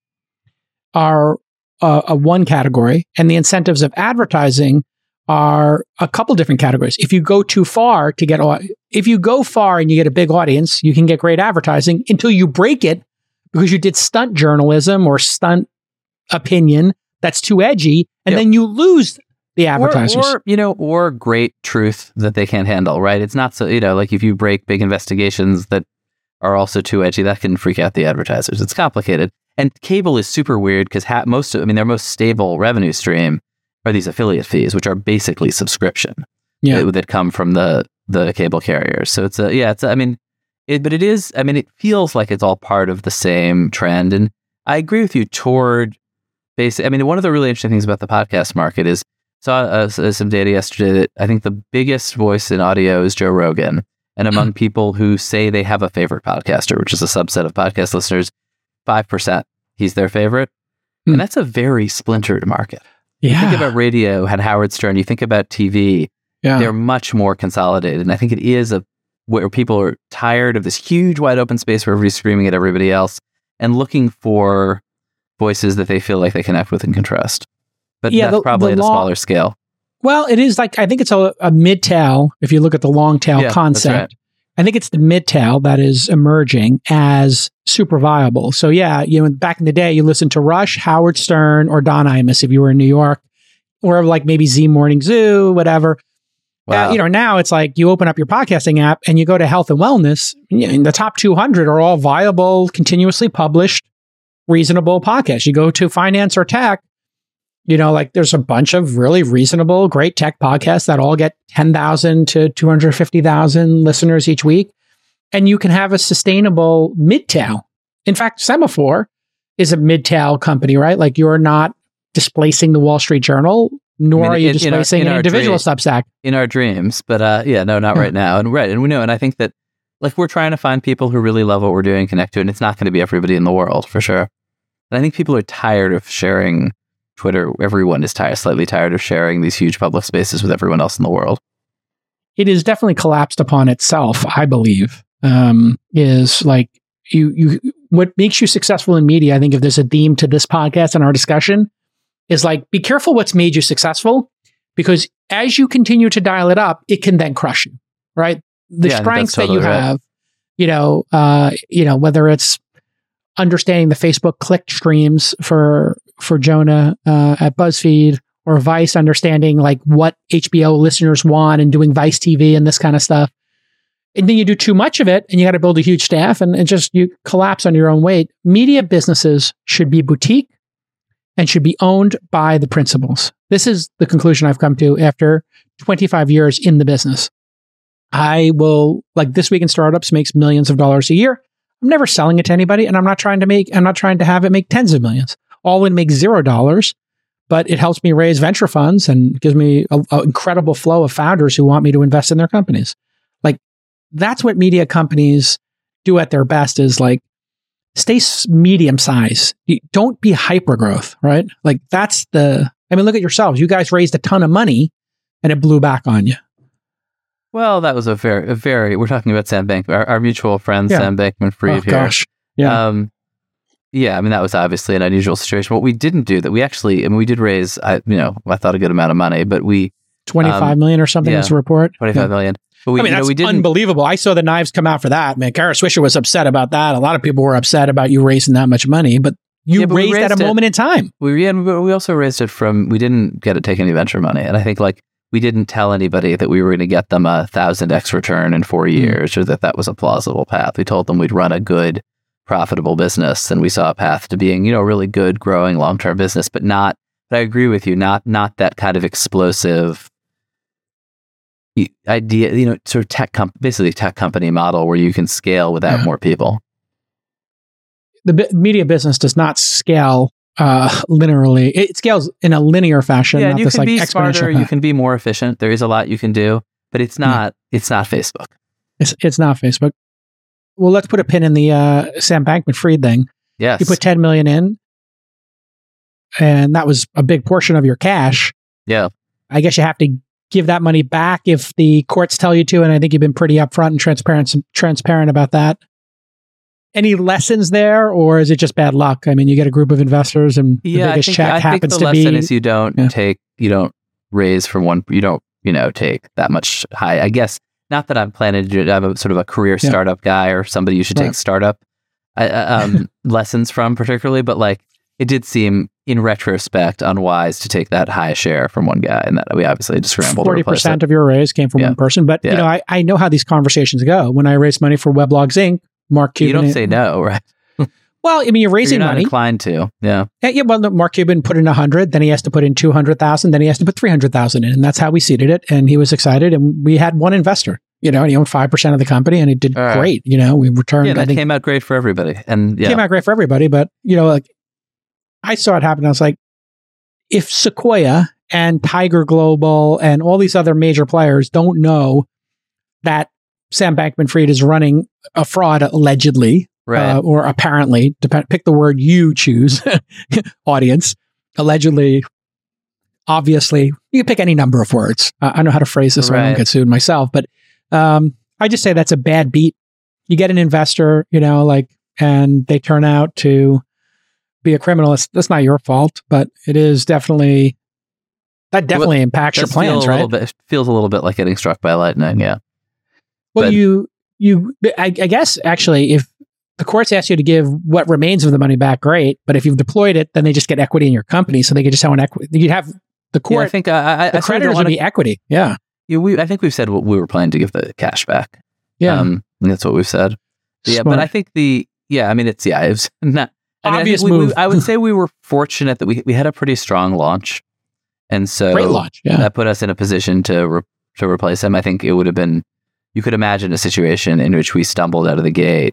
are uh, a one category, and the incentives of advertising are a couple different categories. If you go too far to get, if you go far and you get a big audience, you can get great advertising until you break it because you did stunt journalism or stunt opinion that's too edgy, and yep. then you lose the advertisers. Or, or, you know, or great truth that they can't handle, right? It's not so, you know, like if you break big investigations that are also too edgy, that can freak out the advertisers. It's complicated. And cable is super weird because ha- most of, I mean, their most stable revenue stream are these affiliate fees, which are basically subscription yeah. that, that come from the, the cable carriers. So it's a, yeah, it's, a, I mean, it, but it is, I mean, it feels like it's all part of the same trend. And I agree with you toward basic. I mean, one of the really interesting things about the podcast market is, saw uh, some data yesterday that I think the biggest voice in audio is Joe Rogan. And among people who say they have a favorite podcaster, which is a subset of podcast listeners, five percent, he's their favorite. Mm. And that's a very splintered market. Yeah. You think about radio, had Howard Stern, you think about T V, yeah. they're much more consolidated. And I think it is a where people are tired of this huge wide open space where everybody's screaming at everybody else and looking for voices that they feel like they connect with and can trust. But yeah, that's the, probably the at a smaller scale. Well, it is like, I think it's a, a mid-tail, if you look at the long tail yeah, concept. I think it's the mid-tail that is emerging as super viable. So yeah, you know, back in the day, you listened to Rush, Howard Stern, or Don Imus if you were in New York, or like maybe Z Morning Zoo, whatever. Wow. Uh, you know, now it's like you open up your podcasting app and you go to health and wellness. And the top two hundred are all viable, continuously published, reasonable podcasts. You go to finance or tech, you know, like there's a bunch of really reasonable, great tech podcasts that all get ten thousand to two hundred fifty thousand listeners each week. And you can have a sustainable mid-tail. In fact, Semaphore is a mid-tail company, right? Like you're not displacing the Wall Street Journal, nor I mean, are you in, displacing in our, in an individual dream, Substack. In our dreams. But uh, yeah, no, not yeah. right now. And right. And we know, and I think that like we're trying to find people who really love what we're doing, connect to it. And it's not going to be everybody in the world for sure. And I think people are tired of sharing Twitter. Everyone is tired, slightly tired of sharing these huge public spaces with everyone else in the world. It is definitely collapsed upon itself, I believe. Um, is like you, you, what makes you successful in media, I think if there's a theme to this podcast and our discussion, is like, be careful what's made you successful, because as you continue to dial it up, it can then crush you, right? The yeah, strengths totally that you right. have, you know, uh, you know, whether it's understanding the Facebook click streams for, for Jonah uh, at BuzzFeed, or Vice understanding like what H B O listeners want and doing Vice T V and this kind of stuff. And then you do too much of it and you got to build a huge staff and, and just you collapse on your own weight. Media businesses should be boutique and should be owned by the principals. This is the conclusion I've come to after twenty-five years in the business. I will, like This Week in Startups makes millions of dollars a year. I'm never selling it to anybody, and I'm not trying to make, I'm not trying to have it make tens of millions. All in makes zero dollars, but it helps me raise venture funds and gives me an incredible flow of founders who want me to invest in their companies. Like, that's what media companies do at their best, is like, stay medium size. Don't be hyper growth, right? Like that's the, I mean, look at yourselves. You guys raised a ton of money and it blew back on you. Well, that was a very, a very, we're talking about Sam Bankman, our, our mutual friend, yeah. Sam Bankman-Fried oh, here. Gosh. Yeah. Um, yeah. I mean, that was obviously an unusual situation. What we didn't do that we actually, I mean, we did raise, I, you know, I thought a good amount of money, but we, twenty-five um, million or something yeah, was a report. twenty-five yeah. million. But we, I mean, you that's know, we didn't, unbelievable. I saw the knives come out for that. Man, Kara Swisher was upset about that. A lot of people were upset about you raising that much money, but you yeah, but raised, raised at a it, moment in time. We yeah, we also raised it from, we didn't get to take any venture money. And I think like we didn't tell anybody that we were going to get them a thousand X return in four years mm. or that that was a plausible path. We told them we'd run a good, profitable business, and we saw a path to being, you know, really good, growing long-term business, but not, but I agree with you, not, not that kind of explosive idea, you know, sort of tech, com- basically tech company model where you can scale without yeah. more people. The b- media business does not scale uh, linearly. It scales in a linear fashion. Yeah, not and you this, can like, be smarter, you can be more efficient. There is a lot you can do, but it's not. Yeah. It's not Facebook. It's it's not Facebook. Well, let's put a pin in the uh, Sam Bankman-Fried thing. Yes, you put ten million in, and that was a big portion of your cash. Yeah, I guess you have to give that money back if the courts tell you to, and I think you've been pretty upfront and transparent transparent about that. Any lessons there, or is it just bad luck? I mean, you get a group of investors, and the yeah, biggest I think, check I happens think the to lesson be. is you don't yeah. take, you don't raise from one, you don't, you know, take that much high. I guess not that I'm planning to do. I'm a sort of a career Yeah. startup guy, or somebody you should take Right. startup I, uh, um, lessons from, particularly. But like, it did seem, in retrospect, unwise to take that high share from one guy, and that we obviously just scrambled. Forty percent of your raise came from Yeah. one person, but Yeah. you know, I, I know how these conversations go. When I raised money for Weblogs Incorporated, Mark Cuban. You don't say no, right? Well, I mean, you're raising You're not money. inclined to, yeah. Yeah, yeah, well, no, Mark Cuban put in a hundred, then he has to put in two hundred thousand, then he has to put three hundred thousand in, and that's how we seeded it. And he was excited, and we had one investor, you know, and he owned five percent of the company, and it did All right. great. You know, we returned. Yeah, that I think, came out great for everybody, and yeah, came out great for everybody. But you know, like I saw it happen. I was like, if Sequoia and Tiger Global and all these other major players don't know that Sam Bankman-Fried is running a fraud allegedly. right. Uh, or apparently, depend, pick the word you choose, audience, allegedly, obviously, you can pick any number of words. Uh, I know how to phrase this so I Right. don't get sued myself, but um, I just say that's a bad beat. You get an investor, you know, like, and they turn out to be a criminal. It's, that's not your fault, but it is definitely, that definitely Well, impacts your does feel plans, a right? little bit, feels a little bit like getting struck by lightning, yeah. Well, but- you you, I, I guess, actually, if the courts ask you to give what remains of the money back, great. But if you've deployed it, then they just get equity in your company. So they could just have an equity. You'd have the court. Yeah, I think uh, I, the I creditors would be equity. Yeah. Yeah, we, I think we've said what we were planning to give the cash back. Yeah. Um, that's what we've said. Yeah, but I think the, yeah, I mean, it's, yeah, it was not, I mean, obvious I we, move. We, I would say we were fortunate that we we had a pretty strong launch. And so Great launch, yeah. that put us in a position to re, to replace him. I think it would have been, you could imagine a situation in which we stumbled out of the gate.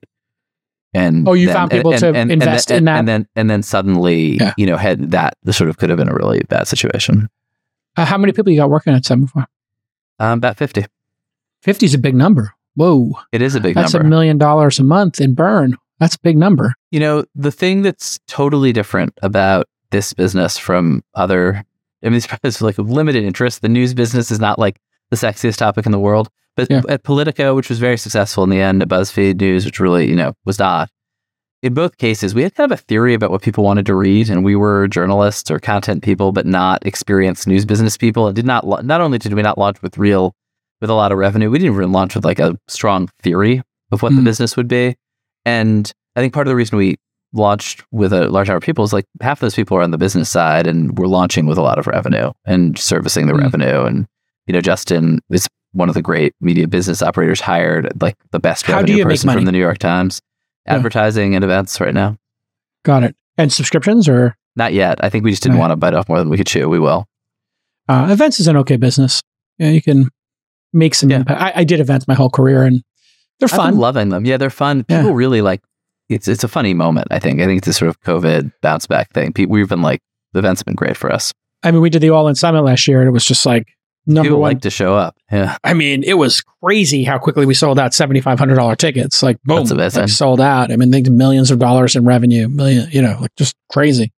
And oh, you then, found people and, to and, and, invest and, in that? And then, and then suddenly, yeah. you know, had that this sort of could have been a really bad situation. Uh, how many people you got working at Semaphore? Um, about fifty. fifty is a big number. Whoa. It is a big that's number. That's a million dollars a month in burn. That's a big number. You know, the thing that's totally different about this business from other, I mean, it's like a limited interest. The news business is not like the sexiest topic in the world. But yeah. at Politico, which was very successful in the end, at BuzzFeed News, which really, you know, was not. In both cases, we had kind of a theory about what people wanted to read, and we were journalists or content people, but not experienced news business people. And did not, not only did we not launch with real, with a lot of revenue, we didn't even launch with like a strong theory of what mm. the business would be. And I think part of the reason we launched with a large number of people is like half of those people are on the business side, and we're launching with a lot of revenue and servicing the mm. revenue. And, you know, Justin is one of the great media business operators hired, like the best How revenue do you person make money? from the New York Times. Advertising yeah. and events right now. Got it. And subscriptions or? Not yet. I think we just didn't right. want to bite off more than we could chew. We will. Uh, events is an okay business. Yeah, you can make some yeah. impact. I, I did events my whole career, and they're fun. I've been loving them. Yeah, they're fun. People yeah. really like, it's it's a funny moment, I think. I think it's a sort of COVID bounce back thing. People, we've been like, the events have been great for us. I mean, we did the All In Summit last year, and it was just like, number People one. like to show up. Yeah. I mean, it was crazy how quickly we sold out seventy-five hundred dollars tickets. Like, boom, like sold out. I mean, they did millions of dollars in revenue, million, you know, like just crazy.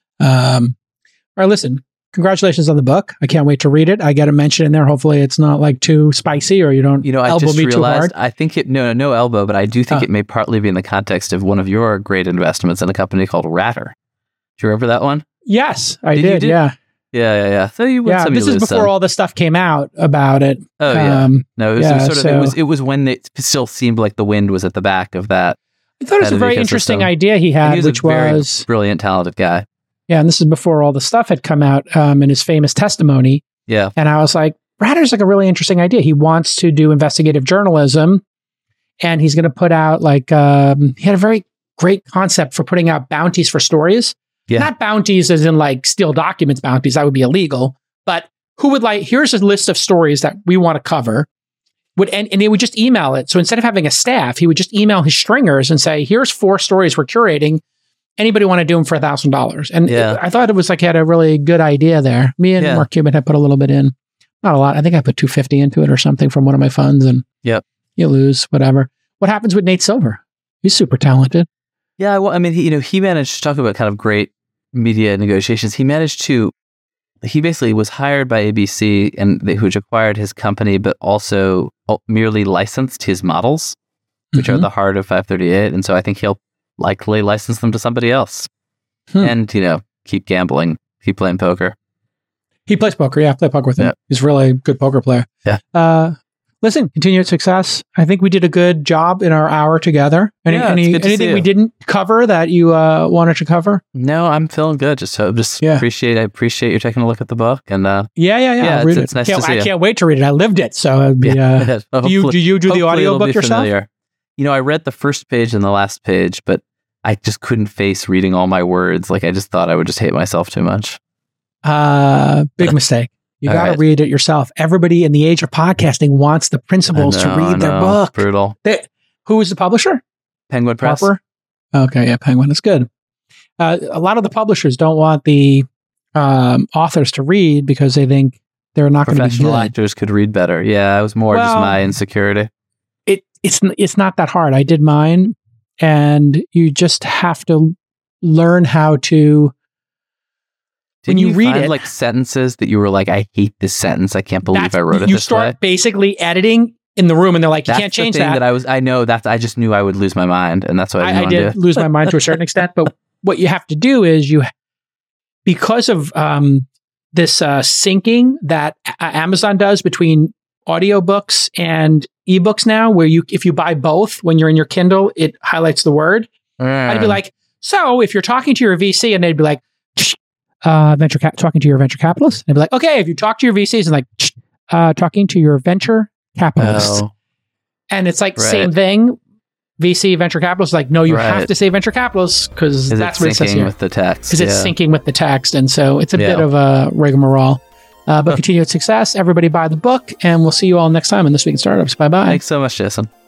Um, all right, listen, congratulations on the book. I can't wait to read it. I got to mention in there. Hopefully it's not like too spicy or you don't you know, elbow I just me realized, too hard. I think it, no, no elbow, but I do think uh, it may partly be in the context of one of your great investments in a company called Ratter. Do you remember that one? Yes, I did. did, did? Yeah. Yeah, yeah, yeah. So you win yeah, some, this you is before some. all the stuff came out about it. Oh yeah, um, no, it was, yeah, it was sort of so, it was it was when it still seemed like the wind was at the back of that. I thought it was a very interesting idea he had, he was which a very was brilliant, talented guy. Yeah, and this is before all the stuff had come out um, in his famous testimony. Yeah, and I was like, Ratter's like a really interesting idea. He wants to do investigative journalism, and he's going to put out like um, he had a very great concept for putting out bounties for stories. Yeah. Not bounties as in like steal documents bounties, that would be illegal. But who would like, here's a list of stories that we want to cover. Would and, and he would just email it. So instead of having a staff, he would just email his stringers and say, here's four stories we're curating. Anybody want to do them for a thousand dollars? And yeah. it, I thought it was like, he had a really good idea there. Me and yeah. Mark Cuban had put a little bit in. Not a lot. I think I put two hundred fifty into it or something from one of my funds. And yep. you lose, whatever. What happens with Nate Silver? He's super talented. Yeah, well, I mean, he, you know, he managed to talk about kind of great media negotiations. He managed to, he basically was hired by A B C and they, which acquired his company, but also merely licensed his models, which mm-hmm. are the heart of five thirty-eight. And so I think he'll likely license them to somebody else hmm. and, you know, keep gambling, keep playing poker. He plays poker. Yeah, I play poker with him. Yeah. He's a really good poker player. Yeah. Uh, Listen, continued success. I think we did a good job in our hour together. Any, yeah, any anything we didn't cover that you uh, wanted to cover? No, I'm feeling good. Just so just yeah. appreciate I appreciate you taking a look at the book and uh, yeah, yeah, yeah. yeah I'll read it's, it. it's nice can't, to see I you. can't wait to read it. I lived it, so it'd be. Yeah. Uh, do you do you do the audiobook yourself? Familiar. You know, I read the first page and the last page, but I just couldn't face reading all my words. Like I just thought I would just hate myself too much. Uh, big mistake. You got to right. read it yourself. Everybody in the age of podcasting wants the principals know, to read their book. Brutal. They, who is the publisher? Penguin Press. Harper? Okay, yeah, Penguin is good. Uh, a lot of the publishers don't want the um, authors to read because they think they're not going to be good. Professional actors could read better. Yeah, it was more well, just my insecurity. It it's it's not that hard. I did mine, and you just have to learn how to. Didn't when you, you read find it, like sentences that you were like, I hate this sentence. I can't believe I wrote it you this start way. basically editing in the room, and they're like, you that's can't change the thing that. that I was. I know that I just knew I would lose my mind, and that's why I, didn't I, I did do. lose my mind to a certain extent. But what you have to do is you, because of um, this uh, syncing that a- Amazon does between audiobooks and ebooks now, where you, if you buy both when you're in your Kindle, it highlights the word. Mm. I'd be like, so if you're talking to your V C, and they'd be like, uh, venture cap- talking to your venture capitalist, and I'd be like, okay, if you talk to your V Cs, and like, uh, talking to your venture capitalist, oh. and it's like right. same thing. V C venture capitalist, like, no, you right. have to say venture capitalist because that's what it says here. With the text, because yeah. it's syncing with the text, and so it's a yeah. bit of a rigmarole. Uh, but continued success. Everybody buy the book, and we'll see you all next time on This Week in Startups. Bye bye. Thanks so much, Jason.